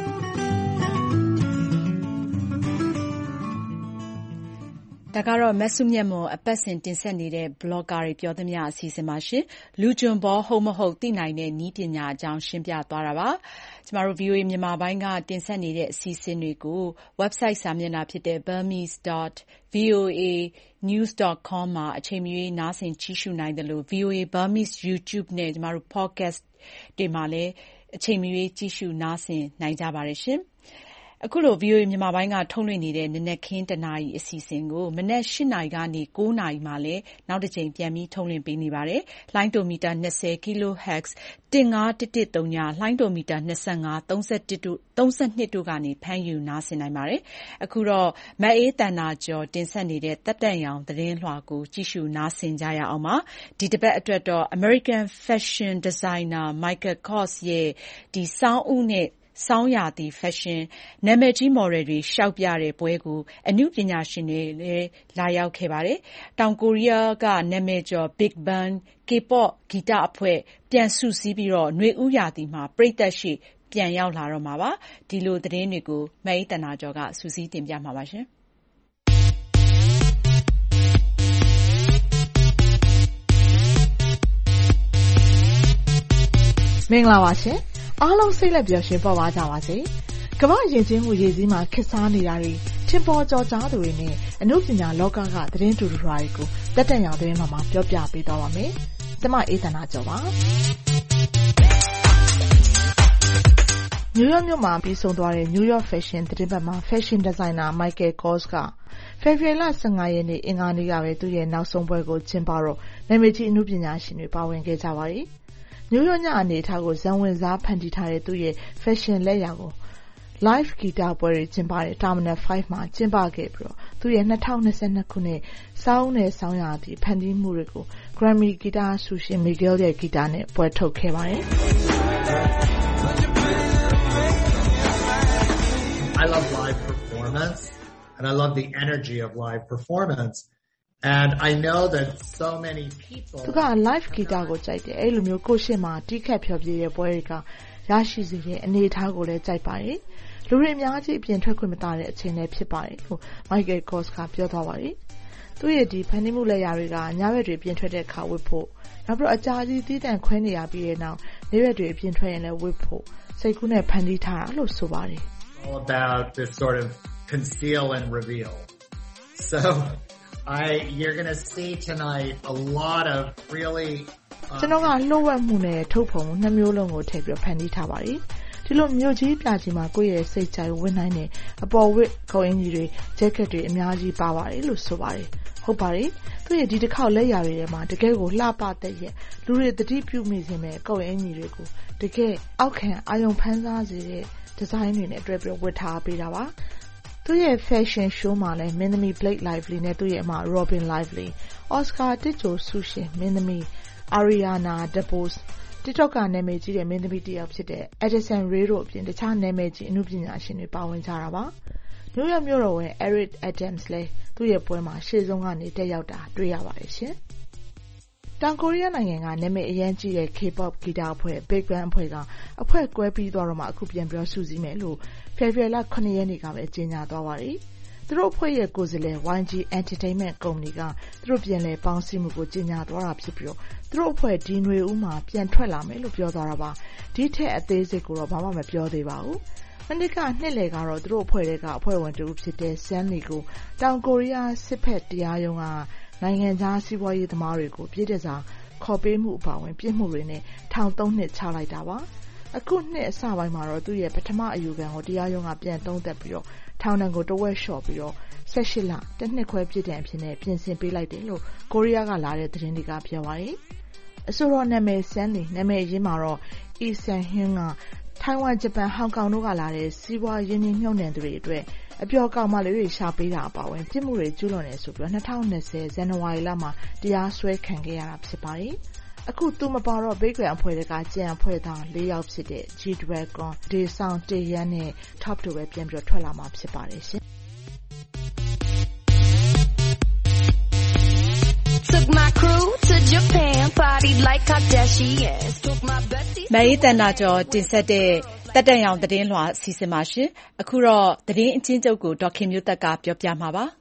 ဒါကတော့မဆုမြတ်မော်အပတ်စဉ်တင်ဆက်နေတဲ့ blogger တွေပြောသမျှအစီအစဉ်ပါရှင်။လူကျွံဘောဟုတ်မဟုတ်သိနိုင်တဲ့နည်းပညာအကြောင်းရှင်းပြသွားတာပါ။ကျမတို့ VOA မြန်မာပိုင်းကတင်ဆက်နေတဲ့အစီအစဉ်တွေကို website စာမျက်နှာဖြစ်တဲ့ burmese.voanews.com မှာအချိန်မရွေးနားဆင်ကြည့်ရှုနိုင်တယ်လို့ VOA Burmese YouTube နဲ့ကျမတို့ podcast တွေမှာလည်းအချိန်မရွေးကြည့်ရှုနားဆင်နိုင်ကြပါတယ်ရှင်။အခုလို VOA မြန်မာပိုင်းကထုတ်လွှင့်နေတဲ့နနက်ခင်း1နာရီအစီအစဉ်ကိုမနက်8နာရီကနေ9နာရီမှာလည်းနောက်တစ်ကြိမ်ပြန်ပြီးထုတ်လွှင့်ပေးနေပါတယ်။လိုင်းဒိုမီတာ20 kHz 15113 လိုင်းဒိုမီတာ25 32တို့ကနေဖမ်းယူနားဆင်နိုင်ပါတယ်။အခုတော့မအေးတန်နာကျော်တင်ဆက်နေတဲ့တက်တန့်ရောင်သတင်းလွှာကိုကြည့်ရှုနားဆင်ကြရအောင်ပါ။ဒီတစ်ပတ်အတွက်တော့ American Fashion Designer Michael Kors ရဲ့ဒီဆောင်းဦးနဲ့ဆောင်းရာသီ fashion နာမည်ကြီး model တွေရှောက်ပြတဲ့ပွဲကိုအနုပညာရှင်တွေလည်းလာရောက်ခဲ့ပါတယ်။တောင်ကိုရီးယားကနာမည်ကျော် Big Bang K-pop ဂီတအဖွဲ့ပြန်စုစည်းပြီးတော့နွေဦးရာသီမှာပရိသတ်ရှိပြန်ရောက်လာတော့မှာပါ။ဒီလိုသတင်းတွေကိုမအေးတနာကျော်ကစုစည်းတင်ပြမှာပါရှင်။မင်္ဂလာပါရှင်။အားလုံးစိတ်လက်ပျော်ရွှင်ပေါ်ပါကြပါစေ။ကမ္ဘာယဉ်ကျေးမှုရေးစည်းမှာခေတ်စားနေတာတွေထင်ပေါ်ကျော်ကြားသူတွေနဲ့အနုပညာလောကကသတင်းတူတူတွေကိုတက်တန့်ရောင်သတင်းမှာပြောပြပေးသွားပါမယ်။ကျွန်မအေးသနာကျော်ပါ။နယူးယောက်မြို့မှာပြီးဆုံးသွားတဲ့ New York Fashion သတင်းပတ်မှာ Fashion Designer Michael Kors ကဖေဖော်ဝါရီလ15ရက်နေ့အင်္ဂါနေ့ကပဲသူ့ရဲ့နောက်ဆုံးပွဲကိုကျင်းပတော့နာမည်ကြီးအနုပညာရှင်တွေပါဝင်ခဲ့ကြပါတယ်။နယူးယောက်ညအနေအထားကိုဇံဝင်စားဖန်တီးထားတဲ့သူ့ရဲ့ fashion လက်ရာကို live ဂီတပွဲတွေကျင်းပတဲ့ Terminal 5 မှာကျင်းပခဲ့ပြီးတော့သူ့ရဲ့2022ခုနှစ်ဆောင်းနဲ့ဆောင်းရာသီဖန်တီးမှုတွေကို Grammy ဂီတဆုရှင် Miguel ရဲ့ဂီတနဲ့ပွဲထုတ်ခဲ့ပါတယ်။ I love live performance and I love the energy of live performance.And I know that so many people သူက live ဂီတကိုကြိုက်တယ်အဲ့လိုမျိုးကိုရှင်းမှာတီးခတ်ဖျော်ဖြေတဲ့ပွဲတွေကရရှိစေတဲ့အနေအထားကိုလည်းကြိုက်ပါတယ်လူတွေအများကြီးအပြင်ထွက်ခွင့်မတာတဲ့အချိန်လည်းဖြစ်ပါတယ်လို့ Michael Kors ကပြောသွားပါတယ်သူရဲ့ဒီဖန်တီးမှုလက်ရာတွေကညဘက်တွေပြင်ထွက်တဲ့အခါဝတ်ဖို့နောက်ပြီးတော့အကြာကြီးတည်တံ့ခွဲနေရပြီးတဲ့နောက်နေ့ဘက်တွေပြင်ထွက်ရင်လည်းဝတ်ဖို့စိတ်ကူးနဲ့ဖန်တီးထားတာလို့ဆိုပါတယ် All about this sort of conceal and reveal so you're going to see tonight a lot of really ကျွန်တော်ကလှုပ်ဝက်မှုနဲ့ထုတ်ဖော်မှုနှစ်မျိုးလုံးကိုထည့်ပြီးဖန်တီးထားပါတယ်ဒီလိုမျိုးကြီးပြကြီးမှာကိုယ့်ရဲ့စိတ်ကြိုက်ဝင်နိုင်တဲ့အပေါ်ဝတ်ခုံအင်ကြီးတွေဂျက်ကက်တွေအများကြီးပါပါတယ်လို့ဆိုပါတယ်ဟုတ်ပါတယ်သူရဲ့ဒီတစ်ခေါက်လက်ရာတွေထဲမှာတကယ်ကိုလှပတဲ့ရဲ့လူတွေတတိပြုမိစေမဲ့ခုံအင်ကြီးတွေကိုတကယ်အောက်ခံအာယုံဖန်ဆားစေတဲ့ဒီဇိုင်းတွေနဲ့တွဲပြီးဝတ်ထားပေးတာပါသူရဲ့ fashion show မှာလည်းမင်းသမီး Blake Lively နဲ့သူ့ရဲ့အမ Robin Lively, Oscar တစ်ကြိုဆုရှင်မင်းသမီး Ariana DeBose, TikTok ကနာမည်ကြီးတဲ့မင်းသမီးတစ်ယောက်ဖြစ်တဲ့ Addison Rae တို့အပြင်တခြားနာမည်ကြီးအနုပညာရှင်တွေပါဝင်ကြတာပါ။ New York မြို့တော်ဝန် Eric Adams လည်းသူ့ရဲ့ပွဲမှာရှေ့ဆုံးကနေတက်ရောက်တာတွေ့ရပါတယ်ရှင်။တောင်ကိုရီးယားနိုင်ငံကနာမည်အရန်ကြီးတဲ့ K-pop ဂီတအဖွဲ့ Big Bang အဖွဲ့ကအဖွဲ့ကွဲပြီးသွားတော့မှအခုပြန်ပြောစုစည်းမယ်လို့ဖေဖော်ဝါရီလ9ရက်နေ့ကပဲကြေညာသွားပါတယ်။သူတို့အဖွဲ့ရဲ့ကိုယ်စားလှယ် YG Entertainment Company ကသူတို့ပြန်လည်ပေါင်းစည်းမှုကိုကြေညာသွားတာဖြစ်ပြီးတော့သူတို့အဖွဲ့ဒီနွေဦးမှာပြန်ထွက်လာမယ်လို့ပြောသွားတာပါ။ဒီထက်အသေးစိတ်ကိုတော့ဘာမှမပြောသေးပါဘူး။မနစ်ကနှစ်လယ်ကတော့သူတို့အဖွဲ့တွေကအဖွဲ့ဝင်တူဖြစ်တဲ့ Stanley ကိုတောင်ကိုရီးယားစစ်ဖက်တရားရုံးကနိုင်ငံခြားစီးပွားရေးသမားတွေကိုပြည်ထောင်စုခေါ်ပေးမှုအပါအဝင်ပြစ်မှုတွေနဲ့ထောင်3 နှစ်ချလိုက်တာပါ။အခုနှစ်အစပိုင်းမှာတော့သူ့ရဲ့ပထမအယူခံကိုတရားရုံးကပြန်သုံးသပ်ပြီးတော့ထောင်ဒဏ်ကိုတဝက်လျှော့ပြီးတော့18 လတစ်နှစ်ခွဲပြစ်ဒဏ်အဖြစ်နဲ့ပြင်ဆင်ပေးလိုက်တယ်လို့ကိုရီးယားကလာတဲ့သတင်းတွေကပြောပါတယ်။အဆိုတော်နာမည်ဆန်းလီနာမည်ရင်းမှာတော့အီဆန်ဟင်းကထိုင်ဝမ်ဂျပန်ဟောင်ကောင်တို့ကလာတဲ့စီးပွားရေးနှိမ့်နှံသူတွေအတွက်အပျော်ကောင်မလေးတွေရှာပေးတာအပါအဝင်ပြစ်မှုတွေကျူးလွန်နေဆိုပြီး2020ဇန်နဝါရီလမှာတရားစွဲခံခဲ့ရတာဖြစ်ပါတယ်။အခုသူမပါတော့ဘေးကွယ်အဖွဲ့တွေကကြံအဖွဲ့သား4 ယောက်ဖြစ်တဲ့ G-Dragon, Daesung, Taeyeon နဲ့ Top တို့ပဲပြန်ပြီးထွက်လာမှာဖြစ်ပါတယ်ရှင်။ Took my crew to Japan, partied like Kardashians. Took my bestie. မအေးတန်နာကျော်တင်ဆက်တဲ့တက်တန်ရောင်သတင်းလွှာအစီအစဉ်ပါရှင်။အခုတော့သတင်းအချင်းချုပ်ကိုဒေါက်ခင်မျိုးသက်ကပြောပြမှာပါ။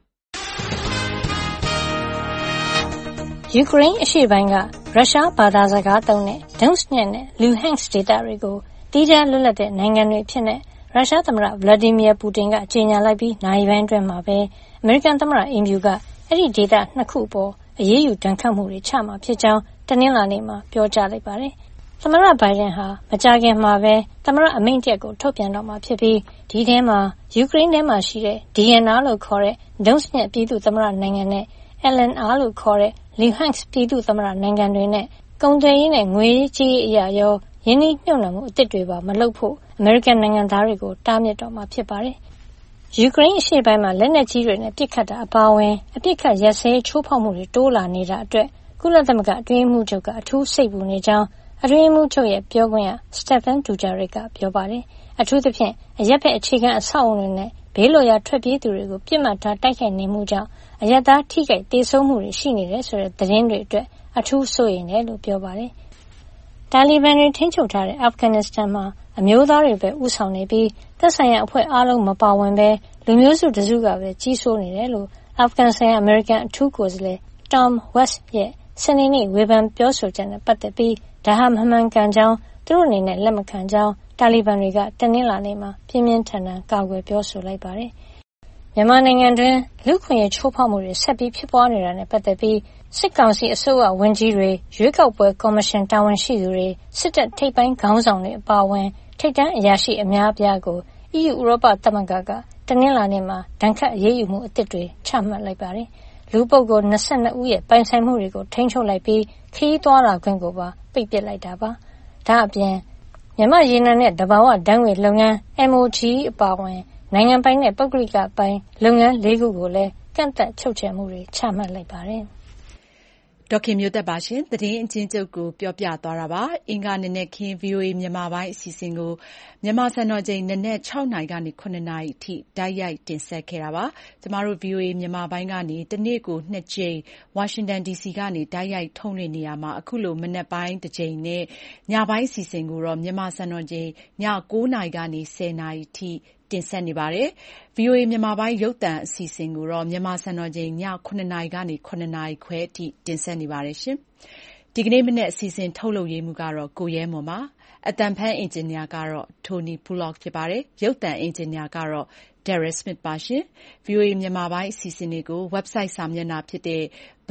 ယူကရိန်းအရှေ့ပိုင်းကရုရှားဘာသာစကားသုံးတဲ့ Donetsk နဲ့ Luhansk ဒေသတွေကိုတီးခြားလွတ်လပ်တဲ့နိုင်ငံတွေဖြစ်တဲ့ရုရှားသမ္မတ Vladimir Putin ကကြေညာလိုက်ပြီးနာရီပိုင်းအတွင်းမှာပဲအမေရိကန်သမ္မတအိမ်ဖြူကအဲ့ဒီဒေသ2 ခုပေါ်အရေးယူဒဏ်ခတ်မှုတွေချမှာဖြစ်ကြောင်းတနင်္လာနေ့မှာပြောကြားလိုက်ပါတယ်။သမ္မတဘိုင်ဒန်ဟာမကြာခင်မှာပဲသမ္မတအမိန့်တစ်ကိုထုတ်ပြန်တော့မှာဖြစ်ပြီးဒီထဲမှာယူကရိန်းထဲမှာရှိတဲ့ DNR လို့ခေါ်တဲ့ Donetsk နဲ့ပြည်သူ့သမ္မတနိုင်ငံနဲ့ LNR လို့ခေါ်တဲ့ Luhansk ပြည်သူ့သမ္မတနိုင်ငံတွေနဲ့ကုန်သွယ်ရေးနဲ့ငွေကြေးအရာရောယင်းနှိမ့်ညွှန်မှုအသစ်တွေပါမလုပ်ဖို့အမေရိကန်နိုင်ငံသားတွေကိုတားမြစ်တော့မှာဖြစ်ပါတယ်။ယူကရိန်းအရှေ့ပိုင်းမှာလက်နက်ကြီးတွေနဲ့ပစ်ခတ်တာအပါအဝင်အပစ်ခတ်ရပ်စဲချိုးဖောက်မှုတွေတိုးလာနေတာအတွက်ကုလသမဂ္ဂအတွင်းရေးမှူးချုပ်ကအထူးစိတ်ပူနေကြောင်းအတွင်းရေးမှူးချုပ်ရဲ့ပြောခွင့်ရ Stephen Dujarric ကပြောပါတယ်။အထူးသဖြင့်အရပ်ဘက်အခြေခံအဆောက်အအုံတွေနဲ့ဘေးလွတ်ရာထွက်ပြေးသူတွေကိုပြစ်မှတ်ထားတိုက်ခိုက်နေမှုကြောင့်အရပ်သားထိခိုက်ဒေဆုံးမှုတွေရှိနေတယ်ဆိုတဲ့သတင်းတွေအတွက်အထူးစိုးရိမ်တယ်လို့ပြောပါတယ်။တာလီဘန်တွေထိန်းချုပ်ထားတဲ့အာဖဂန်နစ္စတန်မှာအမျိုးသားတွေပဲဦးဆောင်နေပြီးသက်ဆိုင်ရာအဖွဲ့အားလုံးမပါဝင်ပဲလူမျိုးစုတစုကပဲကြီးစိုးနေတယ်လို့အာဖဂန်ဆိုင်ရာအမေရိကန်အထူးကိုယ်စားလှယ် Tom West ရဲ့စနေနေ့ဝေဖန်ပြောဆိုချက်နဲ့ပတ်သက်ပြီးဒါဟာမမှန်ကန်ကြောင်းသူတို့အနေနဲ့လက်မခံကြောင်းတာလီဘန်တွေကတနင်္လာနေ့မှာပြင်းပြင်းထန်ထန်ကာကွယ်ပြောဆိုလိုက်ပါတယ်။မြန်မာနိုင်ငံတွင်လူ့ခွင့်ရေးချိုးဖောက်မှုတွေဆက်ပြီးဖြစ်ပွားနေတာနဲ့ပတ်သက်ပြီးစစ်ကောင်စီအစိုးရဝန်ကြီးတွေရွေးကောက်ပွဲကော်မရှင်တာဝန်ရှိသူတွေစစ်တပ်ထိပ်ပိုင်းခေါင်းဆောင်တွေအပါအဝင်ထိပ်တန်းအရာရှိအများအပြားကို EU ဥရောပသမဂ္ဂကတနင်္လာနေ့မှာဒဏ်ခတ်အရေးယူမှုအသစ်တွေချမှတ်လိုက်ပါတယ်။လူပုဂ္ဂိုလ်22ဦးရဲ့ပိုင်ဆိုင်မှုတွေကိုထိန်းချုပ်လိုက်ပြီးခရီးသွားလာခွင့်ကိုပါပိတ်ပစ်လိုက်တာပါ။ဒါအပြင်မြန်မာရေနံနဲ့သဘာဝဓာတ်ငွေလုပ်ငန်း MOGE အပါအဝင်နိုင်ငံပိုင်နဲ့ပုဂ္ဂလိကပိုင်လုပ်ငန်း4ခုကိုလည်းကန့်သတ်ချုပ်ချယ်မှုတွေချမှတ်လိုက်ပါတယ်။ဒေါက်ခင်မျိုးသက်ပါရှင်သတင်းအချင်းချုပ်ကိုပြောပြသွားတာပါအင်္ဂါနေ့နဲ့ခင်း VOA မြန်မာပိုင်းအစီအစဉ်ကိုမြန်မာစံတော်ချိန်နနက်6နာရီကနေ9နာရီအထိတိုက်ရိုက်တင်ဆက်ခဲ့တာပါကျမတို့ VOA မြန်မာပိုင်းကနေတနေ့ကို2ကြိမ် Washington DC ကနေတိုက်ရိုက်ထုတ်လွှင့်နေရမှာအခုလိုမနက်ပိုင်းတစ်ကြိမ်နဲ့ညပိုင်းအစီအစဉ်ကိုတော့မြန်မာစံတော်ချိန်ည9နာရီကနေ10နာရီအထိတင်ဆက်နေပါတယ်။ VOA မြန်မာပိုင်းရုပ်သံအစီအစဉ်ကိုတော့မြန်မာစံတော်ချိန်ည9နာရီကနေ9နာရီခွဲအထိတင်ဆက်နေပါတယ်ရှင်။ဒီကနေ့မနေ့အစီအစဉ်ထုတ်လုပ်ရေးမှုကတော့ကိုရဲမွန်ပါ။အတန်ဖန်အင်ဂျင်နီယာကတော့ Tony Pullock ဖြစ်ပါတယ်။ရုပ်သံအင်ဂျင်နီယာကတော့ Derek Smith ပါရှင်။ VOA မြန်မာပိုင်းအစီအစဉ်တွေကို website စာမျက်နှာဖြစ်တဲ့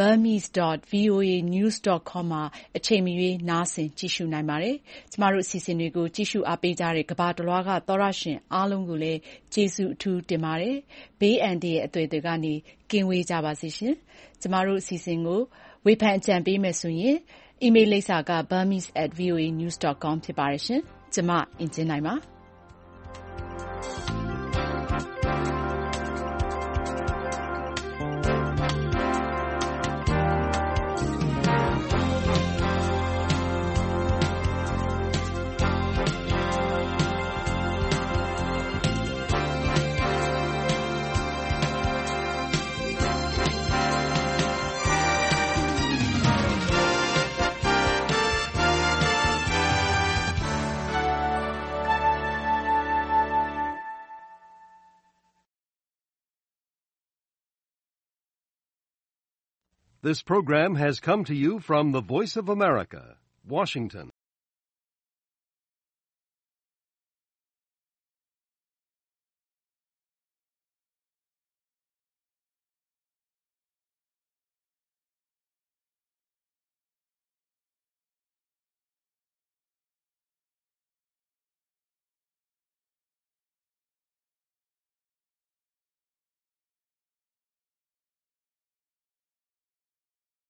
burmese.voanews.com မှာအချိန်မရွေးနားဆင်ကြည့်ရှုနိုင်ပါတယ်။ကျမတို့အစီအစဉ်တွေကိုကြည့်ရှုအားပေးကြတဲ့ကမ္ဘာတလွှားကသောတရှင်အားလုံးကိုလည်းကျေးဇူးအထူးတင်ပါတယ်။ဘေးအန္တရာယ်အသွယ်ကနေကင်းဝေးကြပါစေရှင်။ကျမတို့အစီအစဉ်ကိုဝေဖန်အကြံပေးမယ်ဆိုရင်အီးမေးလ်လိပ်စာက burmese@voanews.com ဖြစ်ပါတယ်ရှင်။ကျမအင်ဂျင်နိုင်ပါ။ This program has come to you from the Voice of America, Washington.